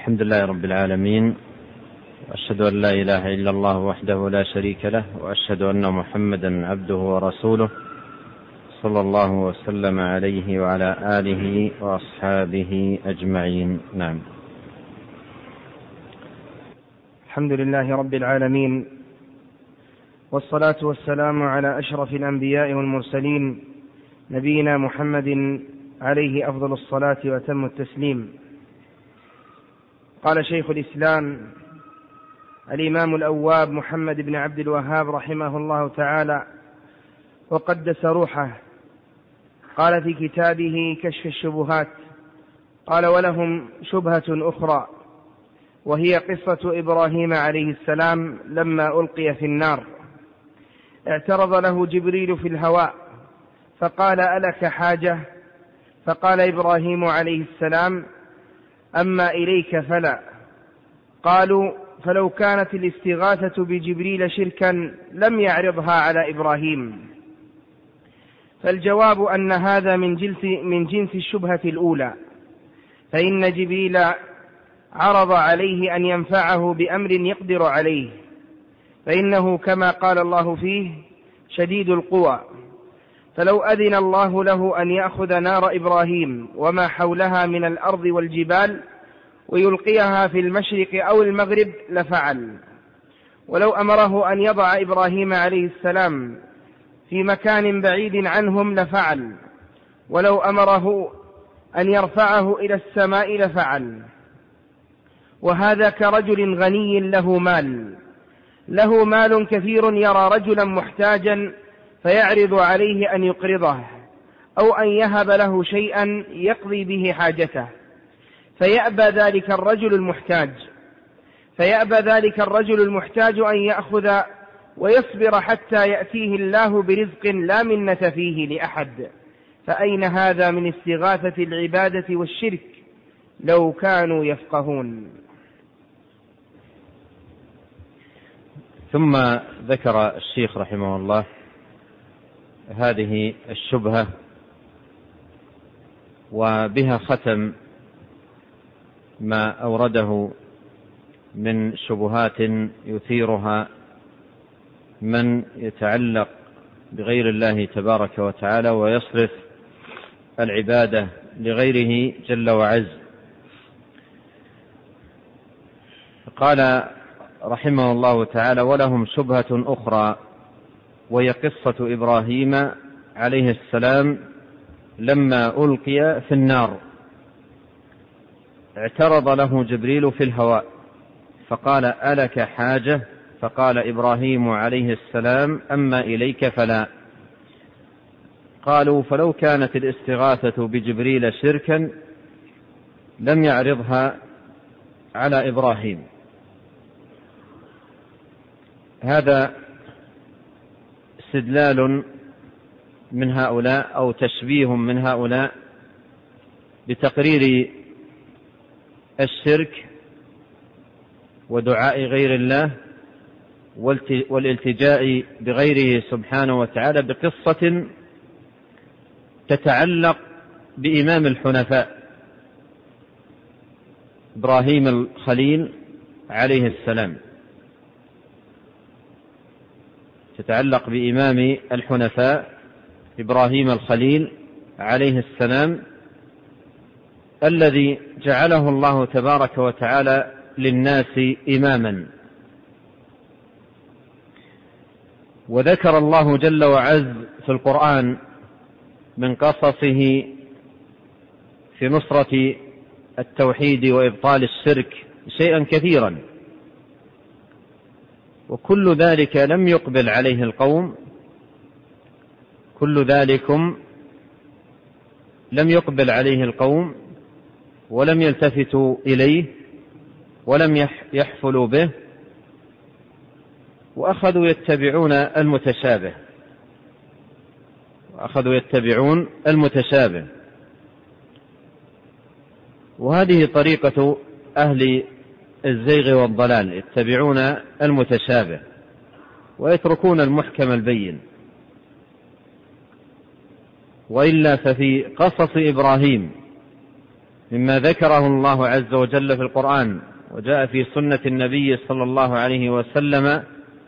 الحمد لله رب العالمين، وأشهد أن لا إله إلا الله وحده لا شريك له، وأشهد أن محمدا عبده ورسوله صلى الله وسلم عليه وعلى آله وأصحابه أجمعين. نعم. الحمد لله رب العالمين، والصلاة والسلام على أشرف الأنبياء والمرسلين، نبينا محمد عليه أفضل الصلاة وأتم التسليم. قال شيخ الإسلام الإمام الأواب محمد بن عبد الوهاب رحمه الله تعالى وقدس روحه، قال في كتابه كشف الشبهات، قال: ولهم شبهة أخرى، وهي قصة إبراهيم عليه السلام لما ألقي في النار. اعترض له جبريل في الهواء فقال: ألك حاجة؟ فقال إبراهيم عليه السلام: أما إليك فلا. قالوا: فلو كانت الاستغاثة بجبريل شركا لم يعرضها على إبراهيم. فالجواب أن هذا من جنس الشبهة الأولى، فإن جبريل عرض عليه أن ينفعه بأمر يقدر عليه، فإنه كما قال الله فيه شديد القوى. فلو أذن الله له أن يأخذ نار إبراهيم وما حولها من الأرض والجبال ويلقيها في المشرق أو المغرب لفعل، ولو أمره أن يضع إبراهيم عليه السلام في مكان بعيد عنهم لفعل، ولو أمره أن يرفعه إلى السماء لفعل. وهذا كرجل غني له مال كثير، يرى رجلا محتاجا فيعرض عليه أن يقرضه أو أن يهب له شيئا يقضي به حاجته، فيأبى ذلك الرجل المحتاج أن يأخذ ويصبر حتى يأتيه الله برزق لا منة فيه لأحد. فأين هذا من استغاثة العبادة والشرك لو كانوا يفقهون؟ ثم ذكر الشيخ رحمه الله هذه الشبهة، وبها ختم ما أورده من شبهات يثيرها من يتعلق بغير الله تبارك وتعالى ويصرف العبادة لغيره جل وعز. قال رحمه الله تعالى: ولهم شبهة أخرى، وهي قصة إبراهيم عليه السلام لما ألقي في النار. اعترض له جبريل في الهواء فقال: ألك حاجة؟ فقال إبراهيم عليه السلام: أما إليك فلا. قالوا: فلو كانت الاستغاثة بجبريل شركا لم يعرضها على إبراهيم. هذا استدلال من هؤلاء أو تشبيه من هؤلاء بتقرير الشرك ودعاء غير الله والالتجاء بغيره سبحانه وتعالى بقصة تتعلق بإمام الحنفاء إبراهيم الخليل عليه السلام، تتعلق بإمام الحنفاء إبراهيم الخليل عليه السلام الذي جعله الله تبارك وتعالى للناس إماما. وذكر الله جل وعز في القرآن من قصصه في نصرة التوحيد وإبطال الشرك شيئا كثيرا، وكل ذلك لم يقبل عليه القوم، كل ذلكم لم يقبل عليه القوم ولم يلتفتوا إليه ولم يحفلوا به، وأخذوا يتبعون المتشابه. وهذه طريقة أهل الزيغ والضلال، يتبعون المتشابه ويتركون المحكم البين. وإلا ففي قصص إبراهيم مما ذكره الله عز وجل في القرآن وجاء في سنة النبي صلى الله عليه وسلم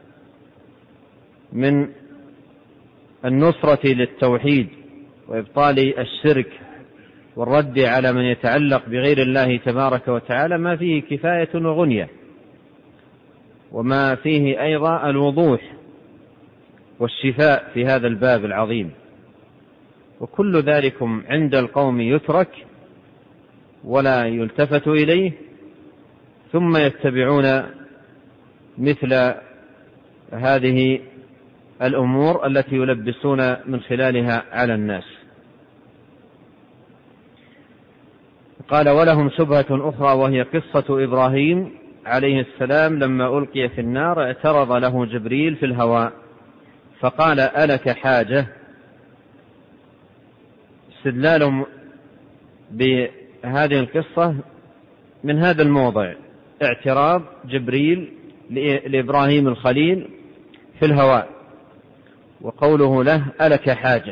من النصرة للتوحيد وإبطال الشرك والرد على من يتعلق بغير الله تبارك وتعالى، ما فيه كفاية وغنية، وما فيه أيضا الوضوح والشفاء في هذا الباب العظيم. وكل ذلكم عند القوم يترك ولا يلتفت إليه، ثم يتبعون مثل هذه الأمور التي يلبسون من خلالها على الناس. قال: ولهم شبهة أخرى وهي قصة إبراهيم عليه السلام لما ألقي في النار اعترض له جبريل في الهواء فقال: ألك حاجة؟ استدلال بهذه القصة من هذا الموضع، اعتراض جبريل لإبراهيم الخليل في الهواء وقوله له: ألك حاجة؟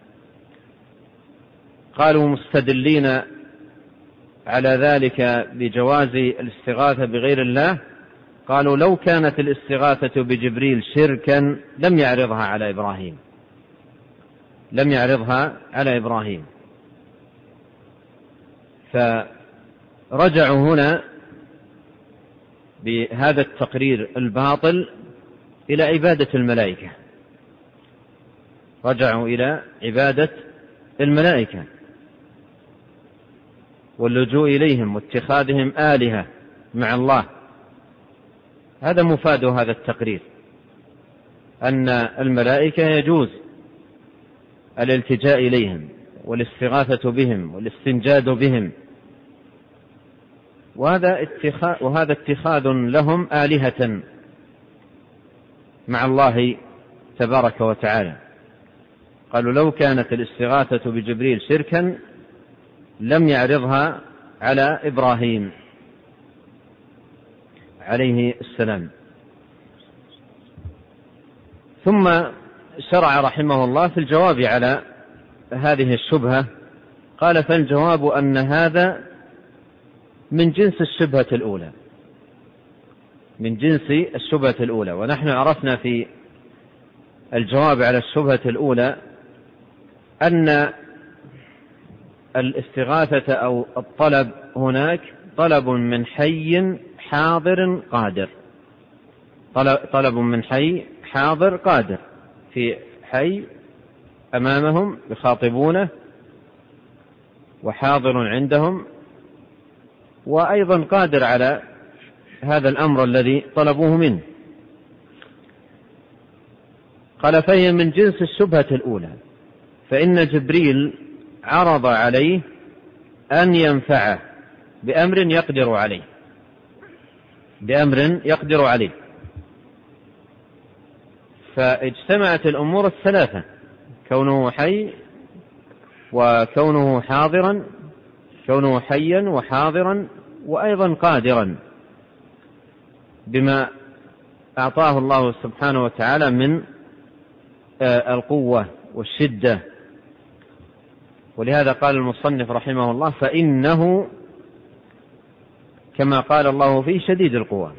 قالوا مستدلين على ذلك بجواز الاستغاثة بغير الله، قالوا: لو كانت الاستغاثة بجبريل شركا لم يعرضها على إبراهيم. فرجعوا هنا بهذا التقرير الباطل إلى عبادة الملائكة، رجعوا إلى عبادة الملائكة واللجوء إليهم واتخاذهم آلهة مع الله. هذا مفاد هذا التقرير، أن الملائكة يجوز الالتجاء إليهم والاستغاثة بهم والاستنجاد بهم، وهذا اتخاذ لهم آلهة مع الله تبارك وتعالى. قالوا: لو كانت الاستغاثة بجبريل شركا لم يعرضها على إبراهيم عليه السلام. ثم شرع رحمه الله في الجواب على هذه الشبهة، قال: فالجواب أن هذا من جنس الشبهة الأولى، ونحن عرفنا في الجواب على الشبهة الأولى أن الاستغاثة أو الطلب هناك طلب من حي حاضر قادر، طلب من حي حاضر قادر، في حي أمامهم يخاطبونه وحاضر عندهم وأيضا قادر على هذا الأمر الذي طلبوه منه. قال: فهي من جنس الشبهة الأولى، فإن جبريل عرض عليه أن ينفعه بأمر يقدر عليه، فاجتمعت الأمور الثلاثة: كونه حي وكونه حاضرا، كونه حيا وحاضرا وأيضا قادرا بما أعطاه الله سبحانه وتعالى من القوة والشدة. ولهذا قال المصنف رحمه الله: فإنه كما قال الله فيه شديد القوى.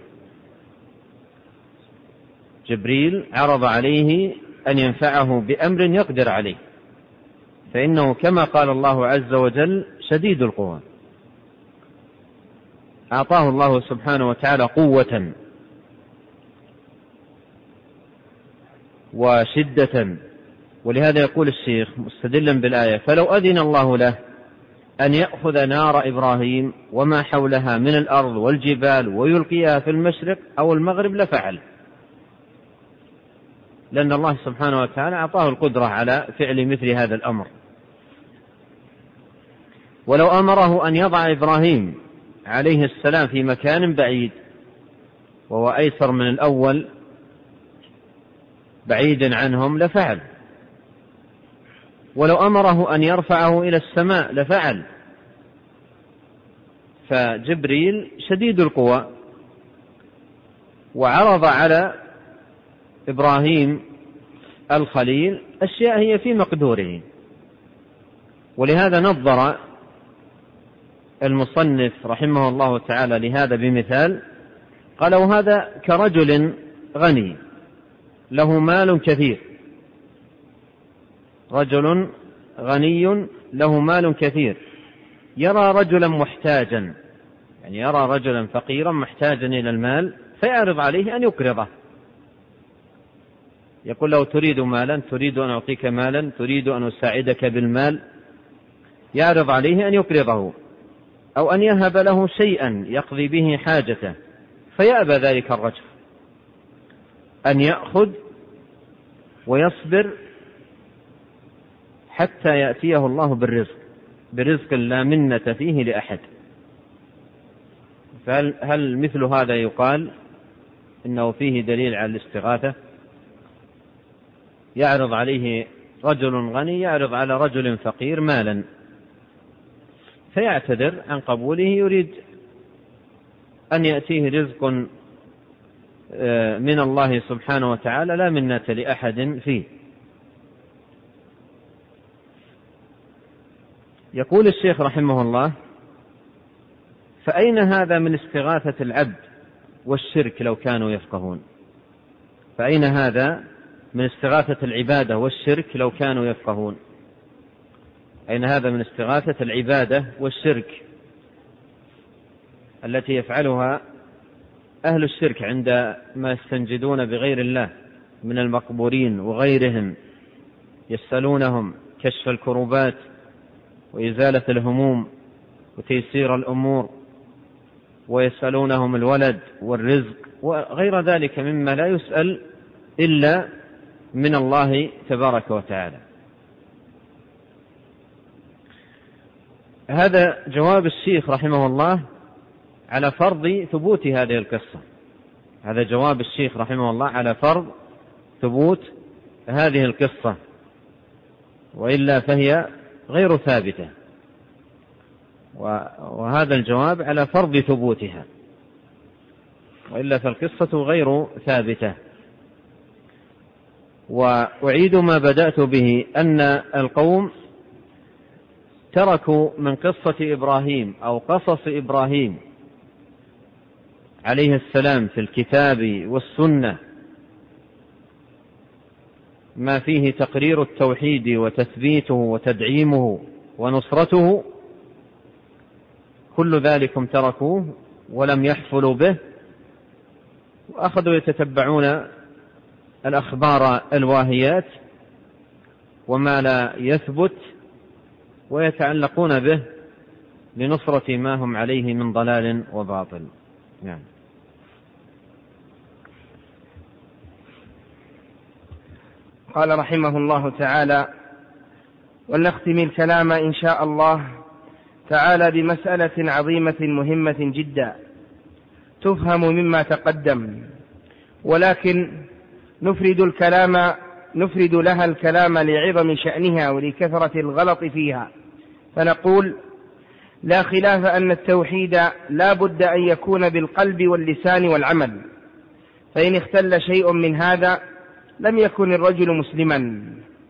جبريل عرض عليه أن ينفعه بأمر يقدر عليه، فإنه كما قال الله عز وجل شديد القوى، أعطاه الله سبحانه وتعالى قوة وشدة. ولهذا يقول الشيخ مستدلا بالآية: فلو أذن الله له أن يأخذ نار إبراهيم وما حولها من الأرض والجبال ويلقيها في المشرق أو المغرب لفعل، لأن الله سبحانه وتعالى أعطاه القدرة على فعل مثل هذا الأمر. ولو أمره أن يضع إبراهيم عليه السلام في مكان بعيد وهو أيسر من الأول بعيد عنهم لفعل، ولو أمره أن يرفعه إلى السماء لفعل. فجبريل شديد القوى، وعرض على إبراهيم الخليل أشياء هي في مقدوره. ولهذا نظر المصنف رحمه الله تعالى لهذا بمثال، قال: وهذا كرجل غني له مال كثير، رجل غني له مال كثير يرى رجلا محتاجا، يعني يرى رجلا فقيرا محتاجا إلى المال فيعرض عليه أن يقرضه، يقول له: تريد مالا؟ تريد أن أعطيك مالا؟ تريد أن أساعدك بالمال؟ يعرض عليه أن يقرضه أو أن يهب له شيئا يقضي به حاجته، فيأبى ذلك الرجل أن يأخذ ويصبر حتى يأتيه الله برزق لا منة فيه لأحد. فهل مثل هذا يقال إنه فيه دليل على الاستغاثة؟ يعرض عليه رجل غني يعرض على رجل فقير مالا فيعتذر عن قبوله، يريد أن يأتيه رزق من الله سبحانه وتعالى لا منة لأحد فيه. يقول الشيخ رحمه الله: فأين هذا من استغاثة العبد والشرك لو كانوا يفقهون؟ فأين هذا من استغاثة العبادة والشرك لو كانوا يفقهون؟ أين هذا من استغاثة العبادة والشرك التي يفعلها أهل الشرك عندما يستنجدون بغير الله من المقبورين وغيرهم، يسألونهم كشف الكروبات وإزالة الهموم وتيسير الأمور، ويسألونهم الولد والرزق وغير ذلك مما لا يسأل إلا من الله تبارك وتعالى. هذا جواب الشيخ رحمه الله على فرض ثبوت هذه القصة. هذا جواب الشيخ رحمه الله على فرض ثبوت هذه القصة، وإلا فهي غير ثابتة، وهذا الجواب على فرض ثبوتها، وإلا فالقصة غير ثابتة. وأعيد ما بدأت به أن القوم تركوا من قصة إبراهيم أو قصص إبراهيم عليه السلام في الكتاب والسنة ما فيه تقرير التوحيد وتثبيته وتدعيمه ونصرته، كل ذلكم تركوه ولم يحفلوا به، وأخذوا يتتبعون الأخبار الواهيات وما لا يثبت ويتعلقون به لنصرة ما هم عليه من ضلال وباطل. نعم. قال رحمه الله تعالى: ولنختم الكلام إن شاء الله تعالى بمسألة عظيمة مهمة جدا تفهم مما تقدم، ولكن نفرد لها الكلام لعظم شأنها ولكثرة الغلط فيها، فنقول: لا خلاف أن التوحيد لا بد أن يكون بالقلب واللسان والعمل، فإن اختل شيء من هذا لم يكن الرجل مسلما،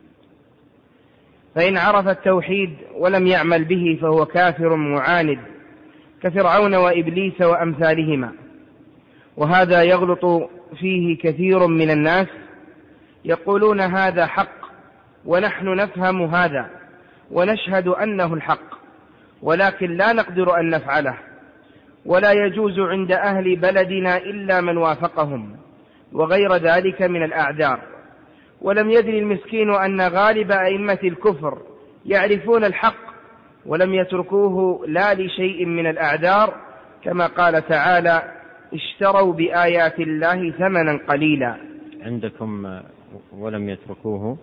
فإن عرف التوحيد ولم يعمل به فهو كافر معاند كفرعون وإبليس وأمثالهما. وهذا يغلط فيه كثير من الناس، يقولون هذا حق ونحن نفهم هذا ونشهد أنه الحق، ولكن لا نقدر أن نفعله، ولا يجوز عند أهل بلدنا إلا من وافقهم، وغير ذلك من الأعذار. ولم يدري المسكين أن غالب أئمة الكفر يعرفون الحق ولم يتركوه لا لشيء من الأعذار، كما قال تعالى: اشتروا بآيات الله ثمنا قليلا. عندكم ولم يتركوه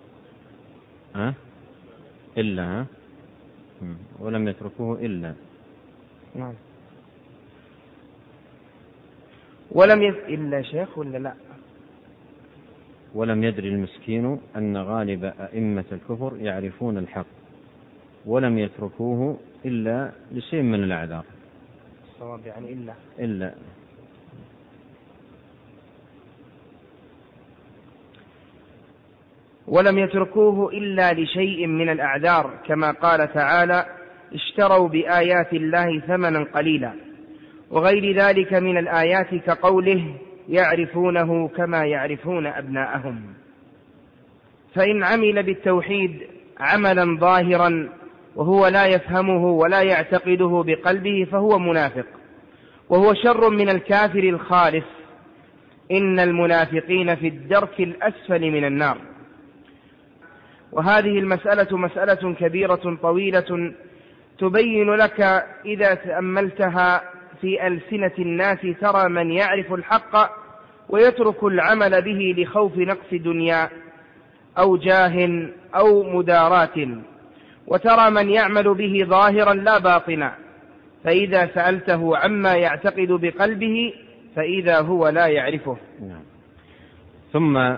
إلا ولم يتركوه إلا نعم. ولم إلا شيخ ولا لا؟ ولم يدري المسكين أن غالب أئمة الكفر يعرفون الحق ولم يتركوه إلا لشيء من الأعذار. الصواب يعني إلا ولم يتركوه إلا لشيء من الأعذار، كما قال تعالى: اشتروا بآيات الله ثمنا قليلا، وغير ذلك من الآيات كقوله يعرفونه كما يعرفون أبناءهم. فإن عمل بالتوحيد عملا ظاهرا وهو لا يفهمه ولا يعتقده بقلبه فهو منافق، وهو شر من الكافر الخالص. إن المنافقين في الدرك الأسفل من النار. وهذه المسألة مسألة كبيرة طويلة تبين لك إذا تأملتها في ألسنة الناس ترى من يعرف الحق ويترك العمل به لخوف نقص دنيا أو جاه أو مدارات، وترى من يعمل به ظاهرا لا باطنا، فإذا سألته عما يعتقد بقلبه فإذا هو لا يعرفه. ثم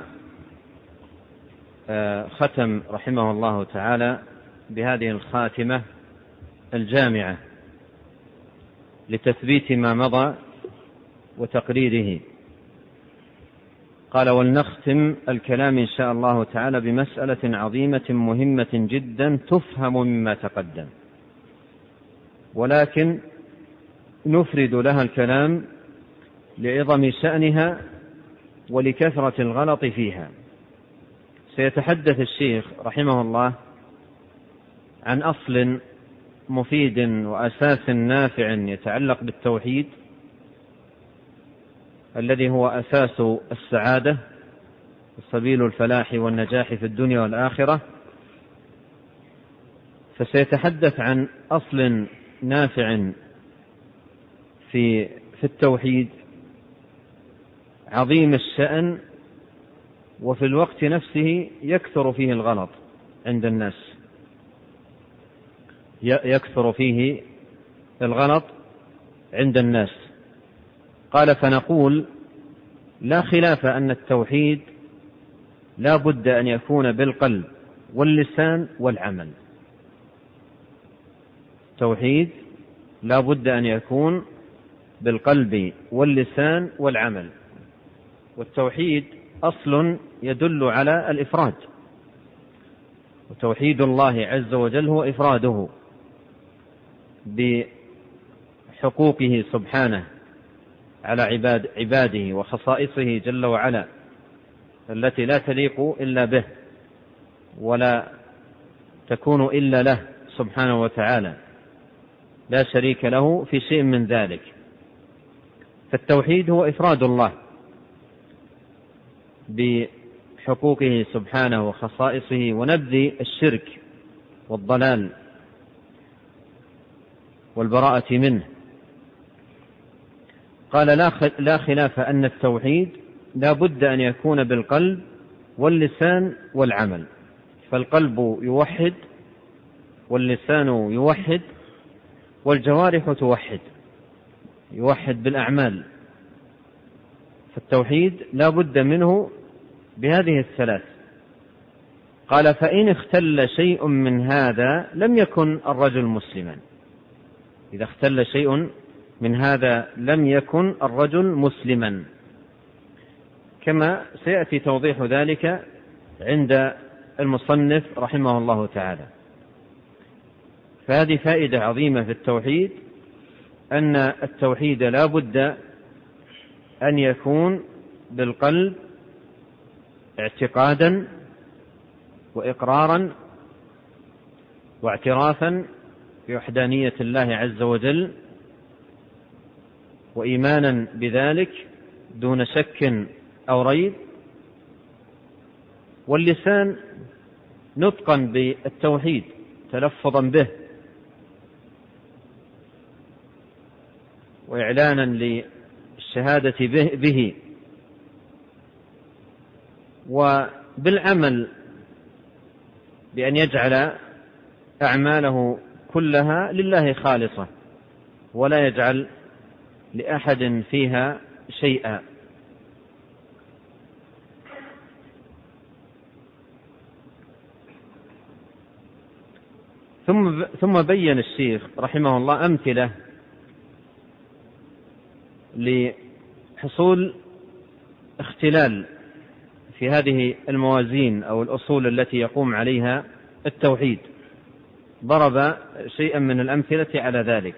ختم رحمه الله تعالى بهذه الخاتمة الجامعة لتثبيت ما مضى وتقريره. قال: ولنختم الكلام إن شاء الله تعالى بمسألة عظيمة مهمة جدا تفهم مما تقدم، ولكن نفرد لها الكلام لعظم شأنها ولكثرة الغلط فيها. سيتحدث الشيخ رحمه الله عن أصل مفيد وأساس نافع يتعلق بالتوحيد، الذي هو أساس السعادة وسبيل الفلاح والنجاح في الدنيا والآخرة. فسيتحدث عن أصل نافع في التوحيد عظيم الشأن، وفي الوقت نفسه يكثر فيه الغلط عند الناس، يكثر فيه الغلط عند الناس. قال: فنقول لا خلاف أن التوحيد لا بد أن يكون بالقلب واللسان والعمل. التوحيد لا بد أن يكون بالقلب واللسان والعمل. والتوحيد أصل يدل على الإفراد، وتوحيد الله عز وجل هو إفراده بحقوقه سبحانه على عباده وخصائصه جل وعلا التي لا تليق إلا به ولا تكون إلا له سبحانه وتعالى، لا شريك له في شيء من ذلك. فالتوحيد هو إفراد الله بحقوقه سبحانه وخصائصه ونبذ الشرك والضلال والبراءة منه. قال: لا خلاف أن التوحيد لا بد أن يكون بالقلب واللسان والعمل. فالقلب يوحد واللسان يوحد والجوارح يوحد بالأعمال. فالتوحيد لا بد منه بهذه الثلاث. قال: فإن اختل شيء من هذا لم يكن الرجل مسلما. إذا اختل شيء من هذا لم يكن الرجل مسلما، كما سيأتي توضيح ذلك عند المصنف رحمه الله تعالى. فهذه فائدة عظيمة في التوحيد، أن التوحيد لا بد أن يكون بالقلب اعتقادا وإقرارا واعترافا بوحدانية الله عز وجل وإيمانا بذلك دون شك أو ريب، واللسان نطقا بالتوحيد تلفظا به وإعلانا للشهادة به، وبالعمل بأن يجعل أعماله كلها لله خالصة ولا يجعل لأحد فيها شيئا. ثم بين الشيخ رحمه الله أمثلة لحصول اختلال في هذه الموازين أو الأصول التي يقوم عليها التوحيد. ضرب شيئا من الأمثلة على ذلك.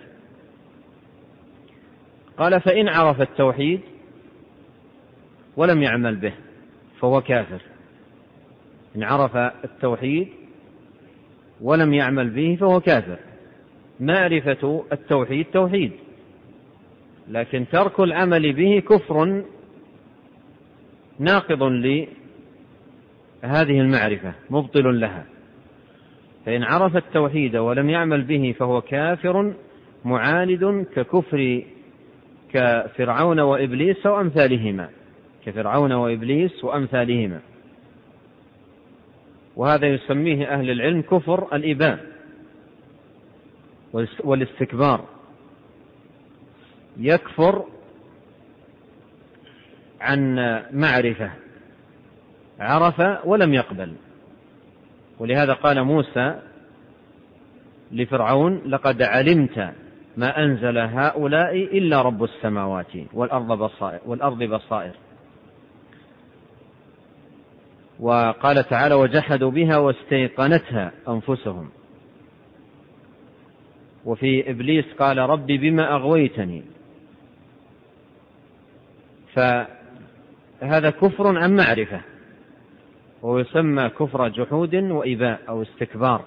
قال: فإن عرف التوحيد ولم يعمل به فهو كافر. إن عرف التوحيد ولم يعمل به فهو كافر. معرفة التوحيد توحيد، لكن ترك العمل به كفر ناقض لهذه المعرفة، مبطل لها. فإن عرف التوحيد ولم يعمل به فهو كافر معاند كفرعون وإبليس وأمثالهما. وهذا يسميه أهل العلم كفر الإباء والاستكبار. يكفر عن معرفة، عرف ولم يقبل. ولهذا قال موسى لفرعون: لقد علمت ما أنزل هؤلاء إلا رب السماوات والأرض بصائر. وقال تعالى: وجحدوا بها واستيقنتها أنفسهم. وفي إبليس قال: رب بما أغويتني. فهذا كفر عن معرفة، ويسمى كفر جحود وإباء أو استكبار.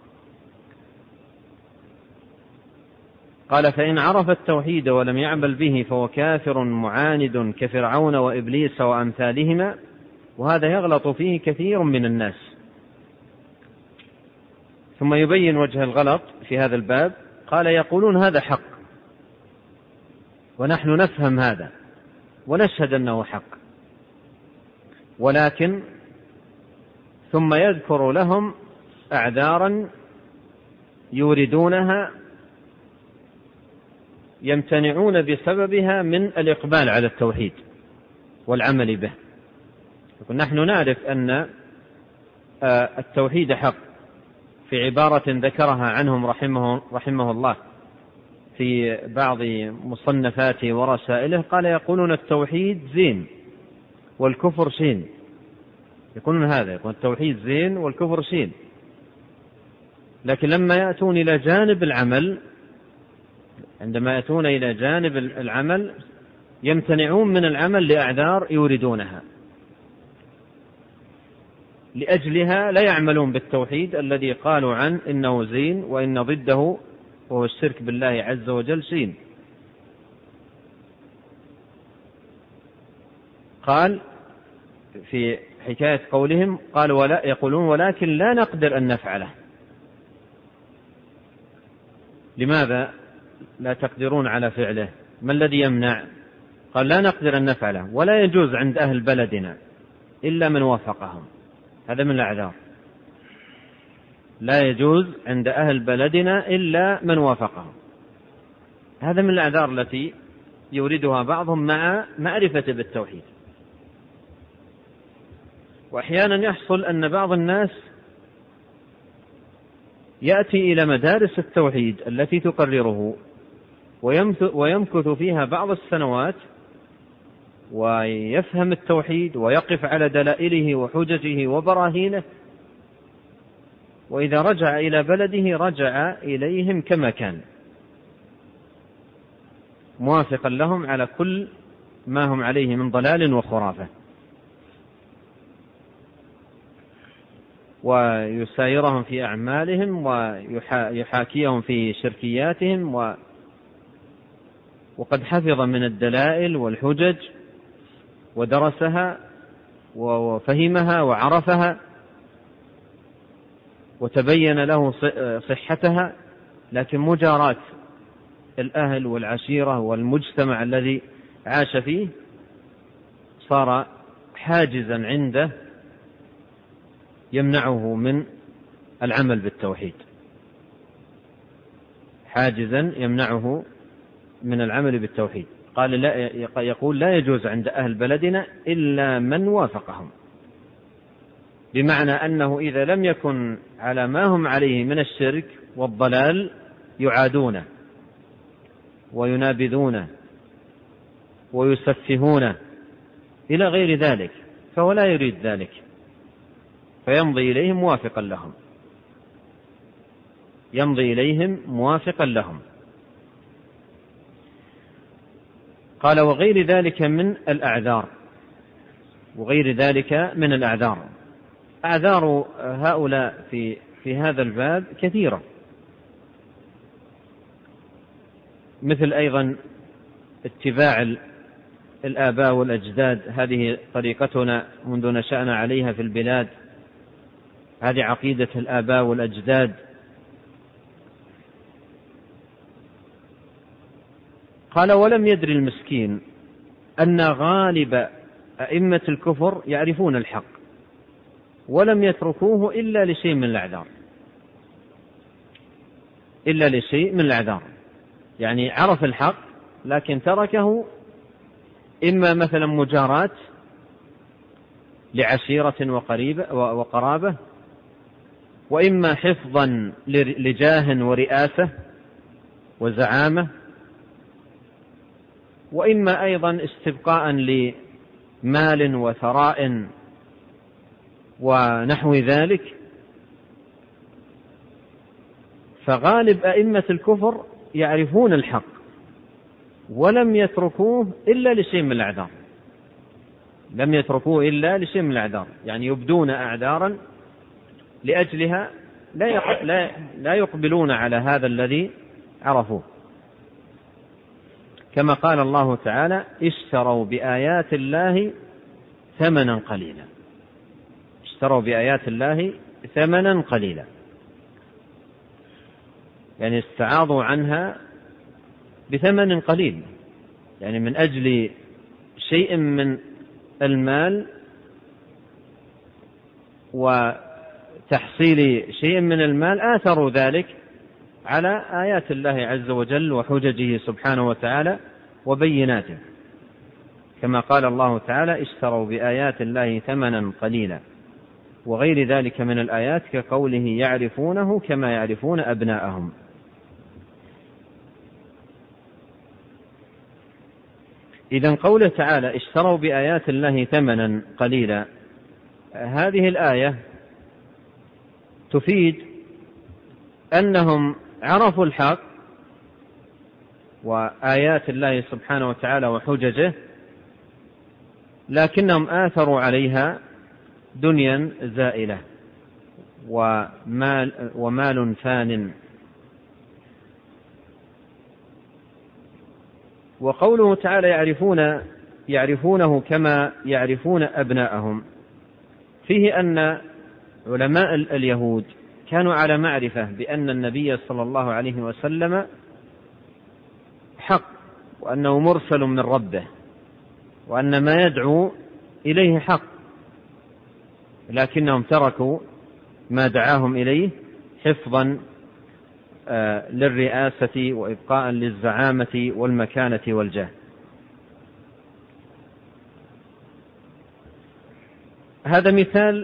قال: فإن عرف التوحيد ولم يعمل به فهو كافر معاند كفرعون وإبليس وأمثالهما. وهذا يغلط فيه كثير من الناس. ثم يبين وجه الغلط في هذا الباب. قال: يقولون هذا حق، ونحن نفهم هذا ونشهد أنه حق، ولكن ثم يذكر لهم أعذارا يوردونها يمتنعون بسببها من الإقبال على التوحيد والعمل به. نحن نعرف أن التوحيد حق في عبارة ذكرها عنهم رحمه الله في بعض مصنفاته ورسائله. قال: يقولون التوحيد زين والكفر شين. يقولون هذا، يقول التوحيد زين والكفر شين. لكن لما يأتون إلى جانب العمل، عندما يأتون إلى جانب العمل يمتنعون من العمل لأعذار يوردونها. لأجلها لا يعملون بالتوحيد الذي قالوا عنه إنه زين، وإن ضده وهو الشرك بالله عز وجل شين. قال في حكاية قولهم، قال: يقولون ولكن لا نقدر أن نفعله. لماذا لا تقدرون على فعله؟ ما الذي يمنع؟ قال: لا نقدر أن نفعله، ولا يجوز عند أهل بلدنا إلا من وافقهم. هذا من الأعذار. لا يجوز عند أهل بلدنا إلا من وافقهم. هذا من الأعذار التي يوردها بعضهم مع معرفة بالتوحيد. وأحيانا يحصل أن بعض الناس يأتي إلى مدارس التوحيد التي تقرره ويمكث فيها بعض السنوات ويفهم التوحيد ويقف على دلائله وحججه وبراهينه، وإذا رجع إلى بلده رجع إليهم كما كان، موافقا لهم على كل ما هم عليه من ضلال وخرافة، ويسايرهم في أعمالهم ويحاكيهم في شركياتهم، وقد حفظ من الدلائل والحجج ودرسها وفهمها وعرفها وتبين له صحتها، لكن مجاراة الأهل والعشيرة والمجتمع الذي عاش فيه صار حاجزا عنده يمنعه من العمل بالتوحيد، حاجزا يمنعه من العمل بالتوحيد. قال يقول: لا يجوز عند أهل بلدنا إلا من وافقهم، بمعنى أنه إذا لم يكن على ما هم عليه من الشرك والضلال يعادونه وينابذونه ويسفهونه إلى غير ذلك، فهو لا يريد ذلك، فيمضي إليهم موافقا لهم. يمضي إليهم موافقا لهم. قال وغير ذلك من الأعذار، وغير ذلك من الأعذار. أعذار هؤلاء في هذا الباب كثيرة، مثل أيضا اتباع الآباء والأجداد، هذه طريقتنا منذ نشأنا عليها في البلاد، هذه عقيدة الآباء والأجداد. قال ولم يدري المسكين أن غالب أئمة الكفر يعرفون الحق ولم يتركوه إلا لشيء من الأعذار، إلا لشيء من الأعذار، يعني عرف الحق لكن تركه إما مثلا مجاراة لعشيرة وقرابة، وإما حفظا لجاه ورئاسة وزعامة، وإما أيضا استبقاء لمال وثراء ونحو ذلك. فغالب أئمة الكفر يعرفون الحق ولم يتركوه إلا لشيء من الأعذار، لم يتركوه إلا لشيء من الأعذار، يعني يبدون أعذارا لأجلها لا يقبلون على هذا الذي عرفوه، كما قال الله تعالى اشتروا بآيات الله ثمنا قليلا، اشتروا بآيات الله ثمنا قليلا، يعني استعاضوا عنها بثمن قليل، يعني من أجل شيء من المال وتحصيل شيء من المال آثروا ذلك على آيات الله عز وجل وحججه سبحانه وتعالى وبيناته، كما قال الله تعالى اشتروا بآيات الله ثمنا قليلا، وغير ذلك من الآيات كقوله يعرفونه كما يعرفون أبناءهم. إذن قوله تعالى اشتروا بآيات الله ثمنا قليلا، هذه الآية تفيد أنهم عرفوا الحق وآيات الله سبحانه وتعالى وحججه، لكنهم آثروا عليها دنيا زائلة ومال فان. وقوله تعالى يعرفونه كما يعرفون أبناءهم، فيه أن علماء اليهود كانوا على معرفة بأن النبي صلى الله عليه وسلم حق، وأنه مرسل من ربه، وأن ما يدعو إليه حق، لكنهم تركوا ما دعاهم إليه حفظا للرئاسة وإبقاء للزعامة والمكانة والجاه. هذا مثال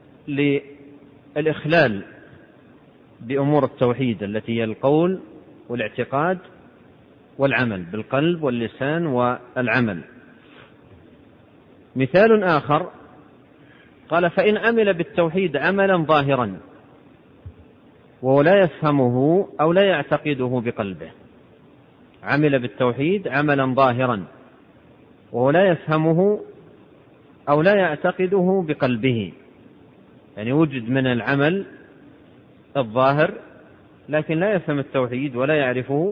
للإخلال بأمور التوحيد التي هي القول والاعتقاد والعمل بالقلب واللسان والعمل. مثال آخر قال فإن عمل بالتوحيد عملا ظاهرا وهو لا يفهمه أو لا يعتقده بقلبه، عمل بالتوحيد عملا ظاهرا وهو لا يفهمه أو لا يعتقده بقلبه، يعني وجد من العمل الظاهر لكن لا يفهم التوحيد ولا يعرفه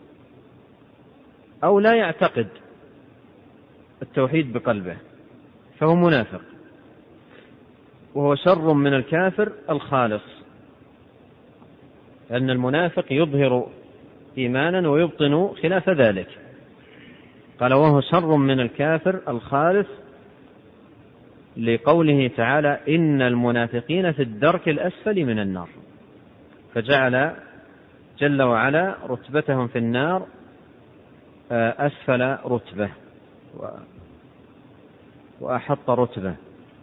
أو لا يعتقد التوحيد بقلبه، فهو منافق، وهو شر من الكافر الخالص، لأن المنافق يظهر إيمانا ويبطن خلاف ذلك. قال وهو شر من الكافر الخالص، لقوله تعالى إن المنافقين في الدرك الأسفل من النار، فجعل جل وعلا رتبتهم في النار أسفل رتبة وأحط رتبة.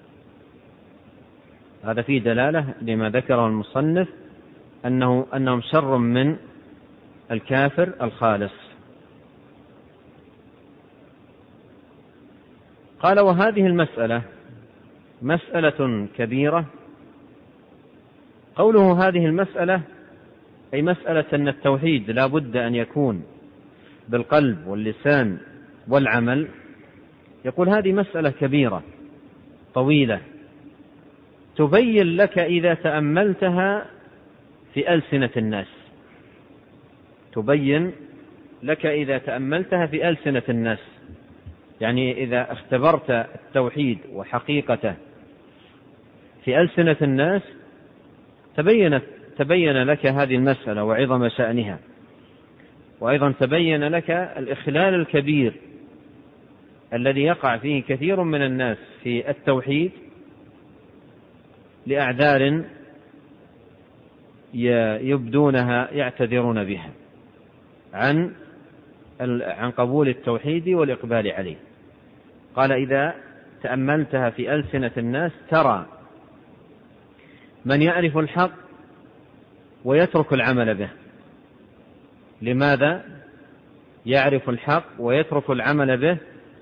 هذا فيه دلالة لما ذكره المصنف أنهم شر من الكافر الخالص. قال وهذه المسألة مسألة كبيرة. قوله هذه المسألة أي مسألة أن التوحيد لا بد أن يكون بالقلب واللسان والعمل، يقول هذه مسألة كبيرة طويلة تبين لك إذا تأملتها في ألسنة الناس، تبين لك إذا تأملتها في ألسنة الناس. يعني إذا اختبرت التوحيد وحقيقته في ألسنة الناس تبين لك هذه المسألة وعظم شأنها، وأيضا تبين لك الإخلال الكبير الذي يقع فيه كثير من الناس في التوحيد لأعذار يبدونها يعتذرون بها عن قبول التوحيد والإقبال عليه. قال إذا تأملتها في ألسنة الناس ترى من يعرف الحق ويترك العمل به. لماذا يعرف الحق ويترك العمل به؟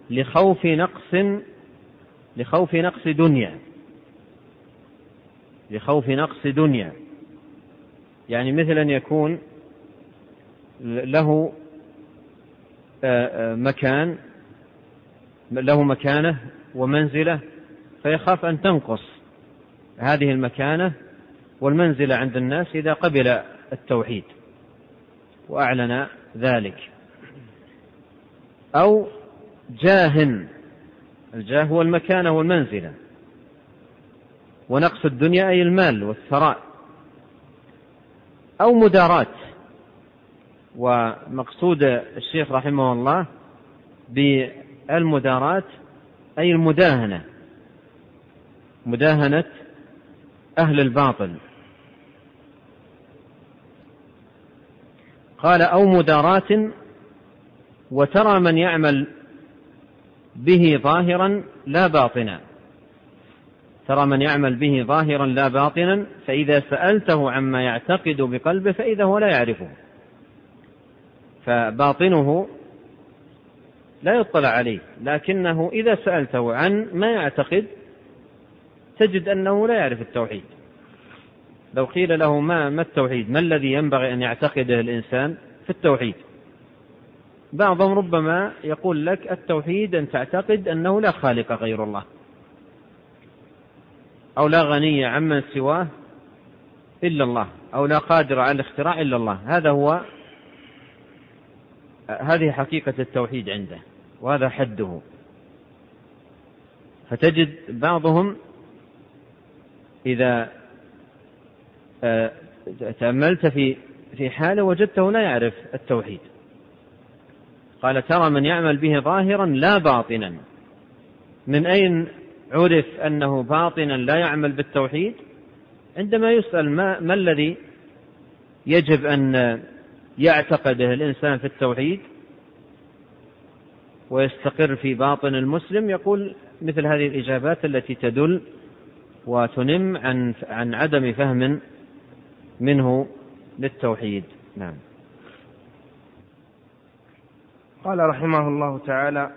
لخوف نقص دنيا. يعني مثلا يكون له مكانة ومنزلة، فيخاف أن تنقص هذه المكانة والمنزلة عند الناس إذا قبل التوحيد وأعلن ذلك. أو الجاه هو المكانة والمنزلة، ونقص الدنيا أي المال والثراء. أو مداراة، ومقصود الشيخ رحمه الله بالمداراة أي مداهنة أهل الباطل. قال أو مداراة وترى من يعمل به ظاهرا لا باطنا، ترى من يعمل به ظاهرا لا باطنا، فإذا سألته عما يعتقد بقلبه فإذا هو لا يعرفه، فباطنه لا يطلع عليه، لكنه إذا سألته عن ما يعتقد تجد أنه لا يعرف التوحيد. لو قيل له ما التوحيد، ما الذي ينبغي أن يعتقده الإنسان في التوحيد، بعضهم ربما يقول لك التوحيد أن تعتقد أنه لا خالق غير الله، أو لا غني عمن سواه إلا الله، أو لا قادر على الاختراع إلا الله. هذه حقيقة التوحيد عنده، وهذا حده. فتجد بعضهم إذا تأملت في حاله وجدته لا يعرف التوحيد. قال ترى من يعمل به ظاهرا لا باطنا. من أين عرف أنه باطنا لا يعمل بالتوحيد؟ عندما يسأل ما الذي يجب أن يعتقده الإنسان في التوحيد ويستقر في باطن المسلم، يقول مثل هذه الإجابات التي تدل وتنم عن عدم فهم منه للتوحيد. نعم. قال رحمه الله تعالى: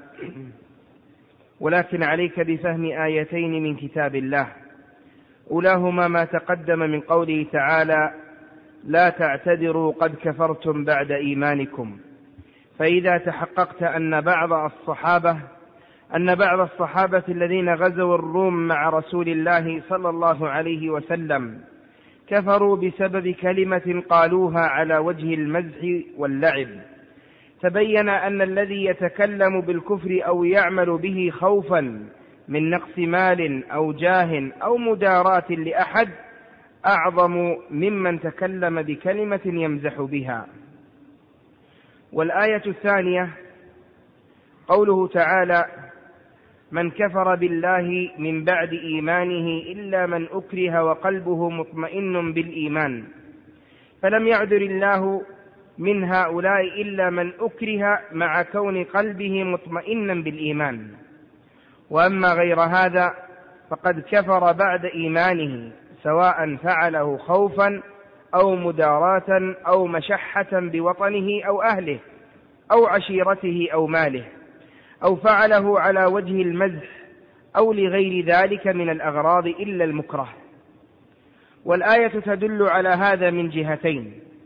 ولكن عليك بفهم آيتين من كتاب الله، أولاهما ما تقدم من قوله تعالى: لا تعتذروا قد كفرتم بعد إيمانكم. فإذا تحققت أن بعض الصحابة الذين غزوا الروم مع رسول الله صلى الله عليه وسلم كفروا بسبب كلمة قالوها على وجه المزح واللعب، تبين أن الذي يتكلم بالكفر أو يعمل به خوفا من نقص مال أو جاه أو مداراة لأحد أعظم ممن تكلم بكلمة يمزح بها. والآية الثانية قوله تعالى: من كفر بالله من بعد إيمانه إلا من أكره وقلبه مطمئن بالإيمان، فلم يعذر الله من هؤلاء إلا من أكره مع كون قلبه مطمئنا بالإيمان. وأما غير هذا فقد كفر بعد إيمانه، سواء فعله خوفا أو مداراة أو مشحة بوطنه أو أهله أو عشيرته أو ماله، أو فعله على وجه المزح أو لغير ذلك من الأغراض إلا المكره. والآية تدل على هذا من جهتين: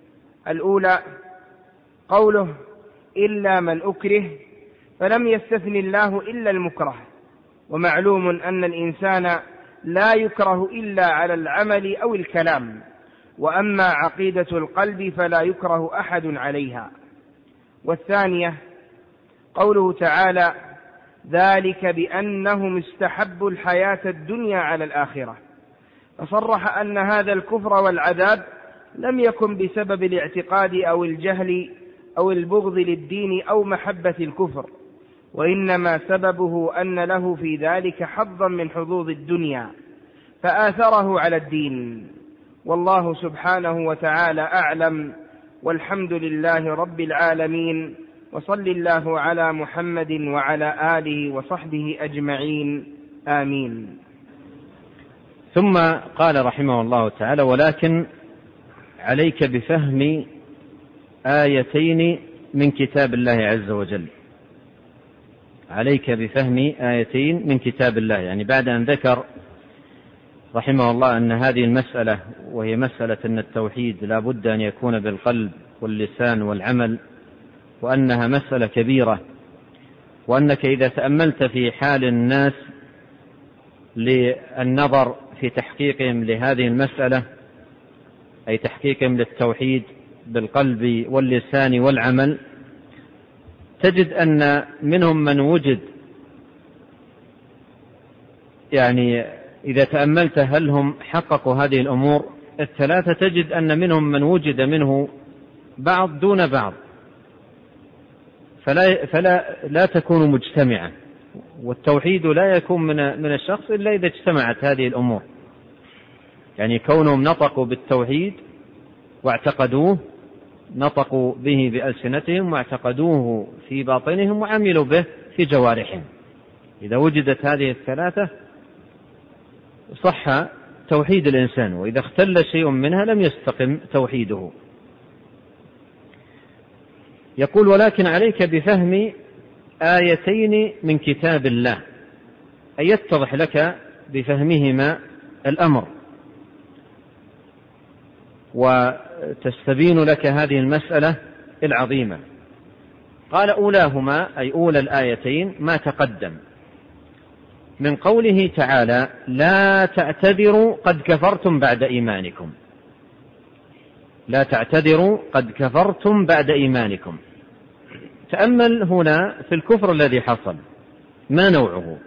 الأولى قوله إلا من أكره، فلم يستثن الله إلا المكره، ومعلوم أن الإنسان لا يكره إلا على العمل أو الكلام، وأما عقيدة القلب فلا يكره أحد عليها. والثانية قوله تعالى ذلك بأنهم استحبوا الحياة الدنيا على الآخرة، فصرح أن هذا الكفر والعذاب لم يكن بسبب الاعتقاد أو الجهل أو البغض للدين أو محبة الكفر، وإنما سببه أن له في ذلك حظا من حظوظ الدنيا فآثره على الدين. والله سبحانه وتعالى أعلم، والحمد لله رب العالمين، وصل الله على محمد وعلى آله وصحبه أجمعين، آمين. ثم قال رحمه الله تعالى ولكن عليك بفهم آيتين من كتاب الله عز وجل. عليك بفهم آيتين من كتاب الله، يعني بعد أن ذكر رحمه الله أن هذه المسألة وهي مسألة أن التوحيد لا بد أن يكون بالقلب واللسان والعمل، وأنها مسألة كبيرة، وأنك إذا تأملت في حال الناس للنظر في تحقيقهم لهذه المسألة، أي تحقيقهم للتوحيد بالقلب واللسان والعمل، تجد أن منهم من وجد، يعني إذا تأملت هل هم حققوا هذه الأمور الثلاثة، تجد أن منهم من وجد منه بعض دون بعض، فلا تكون مجتمعة، والتوحيد لا يكون من الشخص إلا إذا اجتمعت هذه الأمور، يعني كونهم نطقوا بالتوحيد واعتقدوه، نطقوا به بألسنتهم واعتقدوه في باطنهم وعملوا به في جوارحهم. إذا وجدت هذه الثلاثة صح توحيد الإنسان، وإذا اختل شيء منها لم يستقم توحيده. يقول ولكن عليك بفهم آيتين من كتاب الله، أي يتضح لك بفهمهما الأمر وتستبين لك هذه المسألة العظيمة. قال أولاهما أي أولى الآيتين ما تقدم من قوله تعالى لا تعتذروا قد كفرتم بعد إيمانكم. لا تعتذروا قد كفرتم بعد إيمانكم. تأمل هنا في الكفر الذي حصل ما نوعه،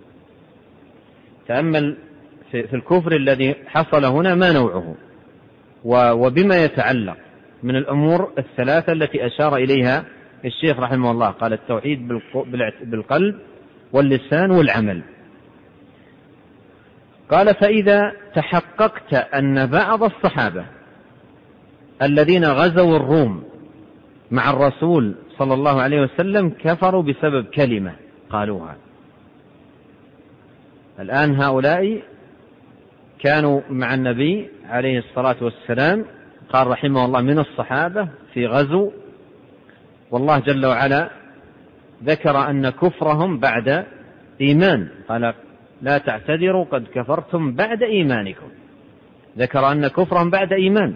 تأمل في الكفر الذي حصل هنا ما نوعه وبما يتعلق من الأمور الثلاثة التي أشار إليها الشيخ رحمه الله. قال التوحيد بالقلب واللسان والعمل. قال فإذا تحققت أن بعض الصحابة الذين غزوا الروم مع الرسول صلى الله عليه وسلم كفروا بسبب كلمة قالوها. الآن هؤلاء كانوا مع النبي عليه الصلاة والسلام، قال رحمه الله من الصحابة في غزو، والله جل وعلا ذكر أن كفرهم بعد إيمان، قال لا تعتذروا قد كفرتم بعد إيمانكم، ذكر أن كفرهم بعد إيمان.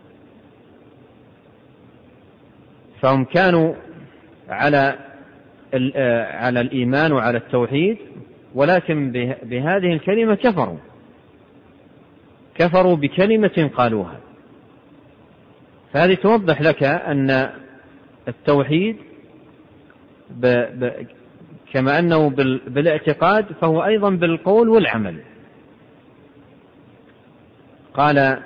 فهم كانوا على الإيمان وعلى التوحيد، ولكن بهذه الكلمة كفروا بكلمة قالوها. فهذه توضح لك أن التوحيد كما أنه بالاعتقاد فهو أيضا بالقول والعمل. قال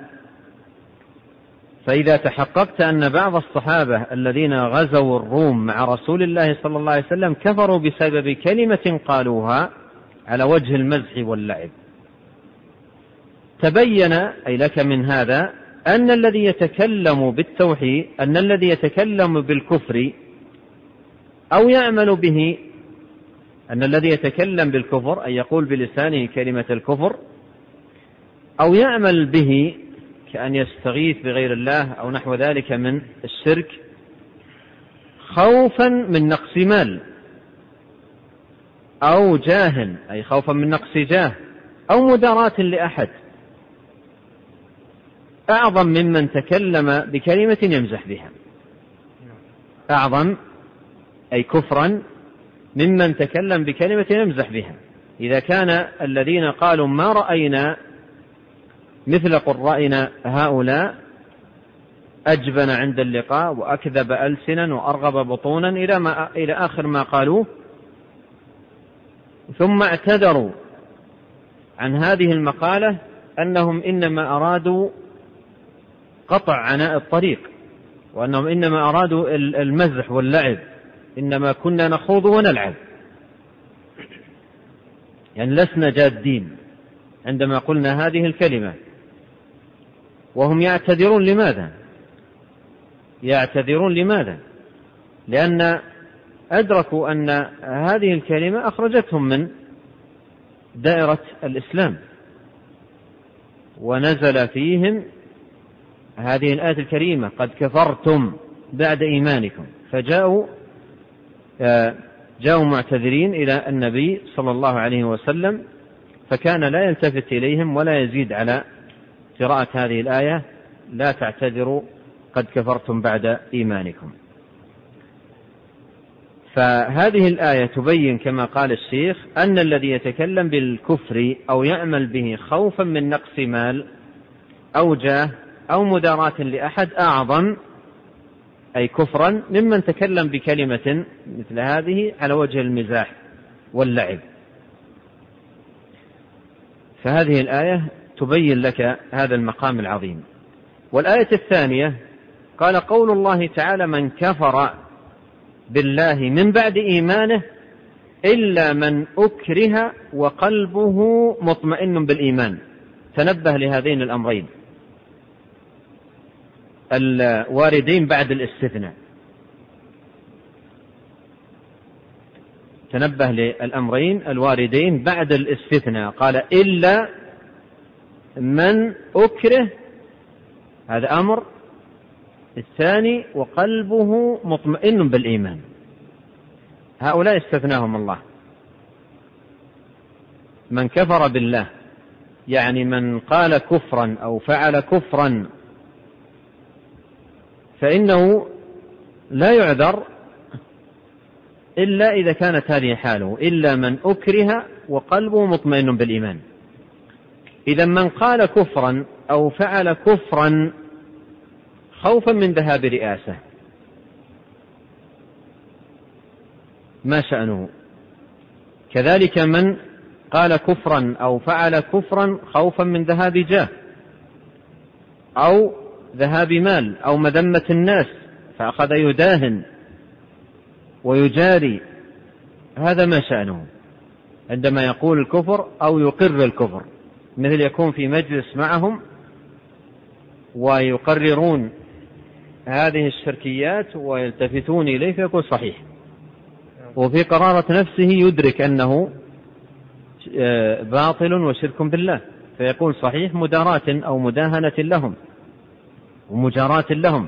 فإذا تحققت أن بعض الصحابة الذين غزوا الروم مع رسول الله صلى الله عليه وسلم كفروا بسبب كلمة قالوها على وجه المزح واللعب، تبين أي لك من هذا أن الذي يتكلم بالتوحيد، أن الذي يتكلم بالكفر أو يعمل به، أن الذي يتكلم بالكفر أي يقول بلسانه كلمة الكفر أو يعمل به كأن يستغيث بغير الله أو نحو ذلك من الشرك خوفا من نقص مال أو جاه، أي خوفا من نقص جاه أو مداراة لأحد أعظم ممن تكلم بكلمة يمزح بها، أعظم أي كفرا ممن تكلم بكلمة يمزح بها. إذا كان الذين قالوا ما رأينا مثل قرائنا هؤلاء أجبن عند اللقاء وأكذب ألسنا وأرغب بطونا إلى آخر ما قالوه، ثم اعتذروا عن هذه المقالة أنهم إنما أرادوا قطع عناء الطريق، وأنهم إنما أرادوا المزح واللعب، إنما كنا نخوض ونلعب، يعني لسنا جادين عندما قلنا هذه الكلمة. وهم يعتذرون لماذا؟ يعتذرون لماذا؟ لأن أدركوا أن هذه الكلمة أخرجتهم من دائرة الإسلام، ونزل فيهم هذه الآية الكريمة قد كفرتم بعد إيمانكم، فجاءوا معتذرين إلى النبي صلى الله عليه وسلم، فكان لا يلتفت إليهم ولا يزيد على قراءة هذه الآية لا تعتذروا قد كفرتم بعد إيمانكم. فهذه الآية تبين كما قال الشيخ أن الذي يتكلم بالكفر أو يعمل به خوفا من نقص مال أو جاه أو مداراة لأحد أعظم أي كفرا ممن تكلم بكلمة مثل هذه على وجه المزاح واللعب. فهذه الآية تبين لك هذا المقام العظيم. والآية الثانية قال قول الله تعالى من كفر بالله من بعد إيمانه إلا من أكره وقلبه مطمئن بالإيمان. تنبه لهذين الأمرين الواردين بعد الاستثناء، تنبه للأمرين الواردين بعد الاستثناء. قال إلا من أكره، هذا أمر. الثاني وقلبه مطمئن بالإيمان، هؤلاء استثناهم الله. من كفر بالله يعني من قال كفرا أو فعل كفرا فإنه لا يعذر إلا إذا كانت هذه حاله، إلا من أكره وقلبه مطمئن بالإيمان. إذا من قال كفرا أو فعل كفرا خوفا من ذهاب رئاسة ما شأنه؟ كذلك من قال كفرا أو فعل كفرا خوفا من ذهاب جاه أو ذهاب مال أو مذمة الناس فأخذ يداهن ويجاري، هذا ما شأنه عندما يقول الكفر أو يقر الكفر، مثل يكون في مجلس معهم ويقررون هذه الشركيات ويلتفتون إليه فيقول صحيح، وفي قرارة نفسه يدرك أنه باطل وشرك بالله فيقول صحيح مداراة أو مداهنة لهم ومجاراة لهم.